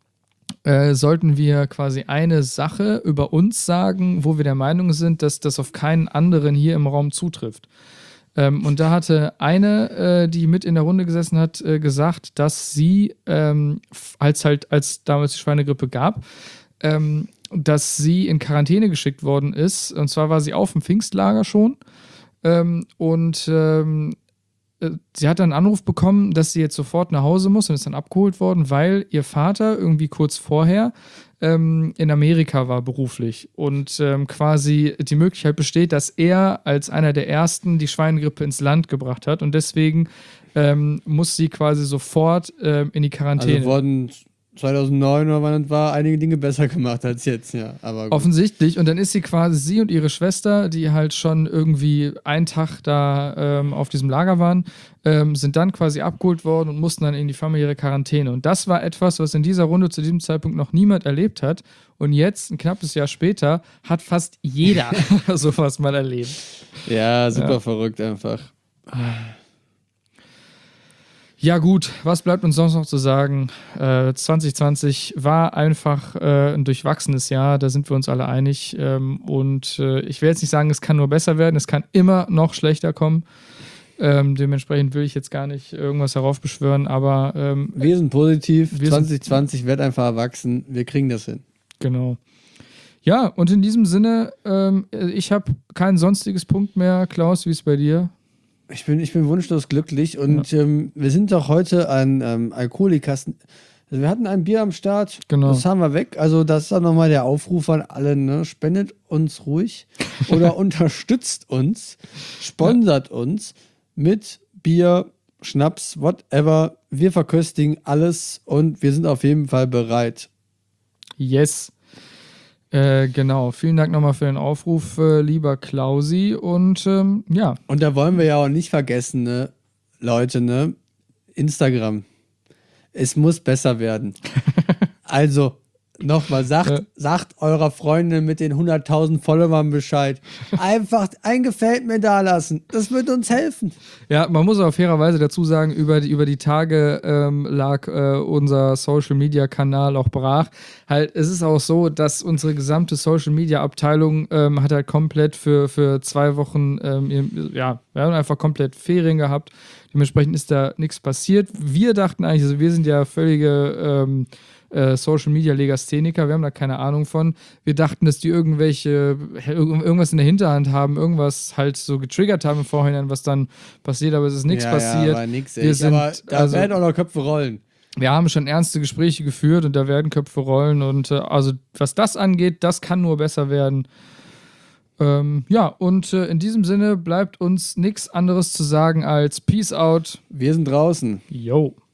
S1: äh, sollten wir quasi eine Sache über uns sagen, wo wir der Meinung sind, dass das auf keinen anderen hier im Raum zutrifft. Ähm, und da hatte eine, äh, die mit in der Runde gesessen hat, äh, gesagt, dass sie, ähm, als halt, als damals die Schweinegrippe gab, ähm, dass sie in Quarantäne geschickt worden ist. Und zwar war sie auf dem Pfingstlager schon. Ähm, und ähm, sie hat dann einen Anruf bekommen, dass sie jetzt sofort nach Hause muss und ist dann abgeholt worden, weil ihr Vater irgendwie kurz vorher ähm, in Amerika war beruflich und ähm, quasi die Möglichkeit besteht, dass er als einer der Ersten die Schweinegrippe ins Land gebracht hat und deswegen ähm, muss sie quasi sofort ähm, in die Quarantäne.
S2: Also wurden zweitausendneun oder wann das war, einige Dinge besser gemacht als jetzt, ja. Aber gut.
S1: Offensichtlich. Und dann ist sie quasi, sie und ihre Schwester, die halt schon irgendwie einen Tag da ähm, auf diesem Lager waren, ähm, sind dann quasi abgeholt worden und mussten dann in die familiäre Quarantäne. Und das war etwas, was in dieser Runde zu diesem Zeitpunkt noch niemand erlebt hat. Und jetzt, ein knappes Jahr später, hat fast jeder sowas mal erlebt.
S2: Ja, super
S1: Ja.
S2: verrückt einfach.
S1: Ja gut, was bleibt uns sonst noch zu sagen? Äh, zwanzig zwanzig war einfach äh, ein durchwachsenes Jahr, da sind wir uns alle einig. Ähm, und äh, ich will jetzt nicht sagen, es kann nur besser werden, es kann immer noch schlechter kommen. Ähm, dementsprechend will ich jetzt gar nicht irgendwas heraufbeschwören, aber ähm,
S2: Wir sind positiv,
S1: Wir sind-
S2: zwanzig zwanzig wird einfach erwachsen, wir kriegen das hin.
S1: genau. Ja, und in diesem Sinne, ähm, ich habe kein sonstiges Punkt mehr. Klaus, wie ist es bei dir?
S2: Ich bin, ich bin wunschlos glücklich und ähm, wir sind doch heute ein ähm, Alkoholikasten. Also wir hatten ein Bier am Start,
S1: Genau.
S2: das haben wir weg. Also das ist dann nochmal der Aufruf an alle, ne? Spendet uns ruhig oder unterstützt uns, sponsert uns mit Bier, Schnaps, whatever. Wir verköstigen alles und wir sind auf jeden Fall bereit.
S1: Yes. Äh, genau. Vielen Dank nochmal für den Aufruf, äh, lieber Klausi. Und ähm, ja,
S2: Und da wollen wir ja auch nicht vergessen, ne? Leute, ne? Instagram. Es muss besser werden. Also, nochmal, sagt,
S1: Ja.
S2: sagt eurer Freundin mit den hunderttausend Followern Bescheid. Einfach ein Gefällt mir da lassen. Das wird uns helfen.
S1: Ja, man muss auch fairerweise dazu sagen, über die, über die Tage ähm, lag äh, unser Social-Media-Kanal auch brach. Halt, es ist auch so, dass unsere gesamte Social-Media-Abteilung ähm, hat halt komplett für, für zwei Wochen, ähm, ihr- ja, wir haben einfach komplett Ferien gehabt. Dementsprechend ist da nichts passiert. Wir dachten eigentlich, also wir sind ja völlige ähm, äh, Social-Media-Legastheniker, wir haben da keine Ahnung von. Wir dachten, dass die irgendwelche, irgendwas in der Hinterhand haben, irgendwas halt so getriggert haben im Vorhinein, was dann passiert, aber es ist nichts
S2: ja,
S1: passiert.
S2: Ja, aber nix,
S1: wir sind,
S2: aber da
S1: also,
S2: werden auch noch Köpfe rollen.
S1: Wir haben schon ernste Gespräche geführt und da werden Köpfe rollen und äh, also was das angeht, das kann nur besser werden. Ähm, ja, und äh, in diesem Sinne bleibt uns nichts anderes zu sagen als Peace out.
S2: Wir sind draußen.
S1: Yo.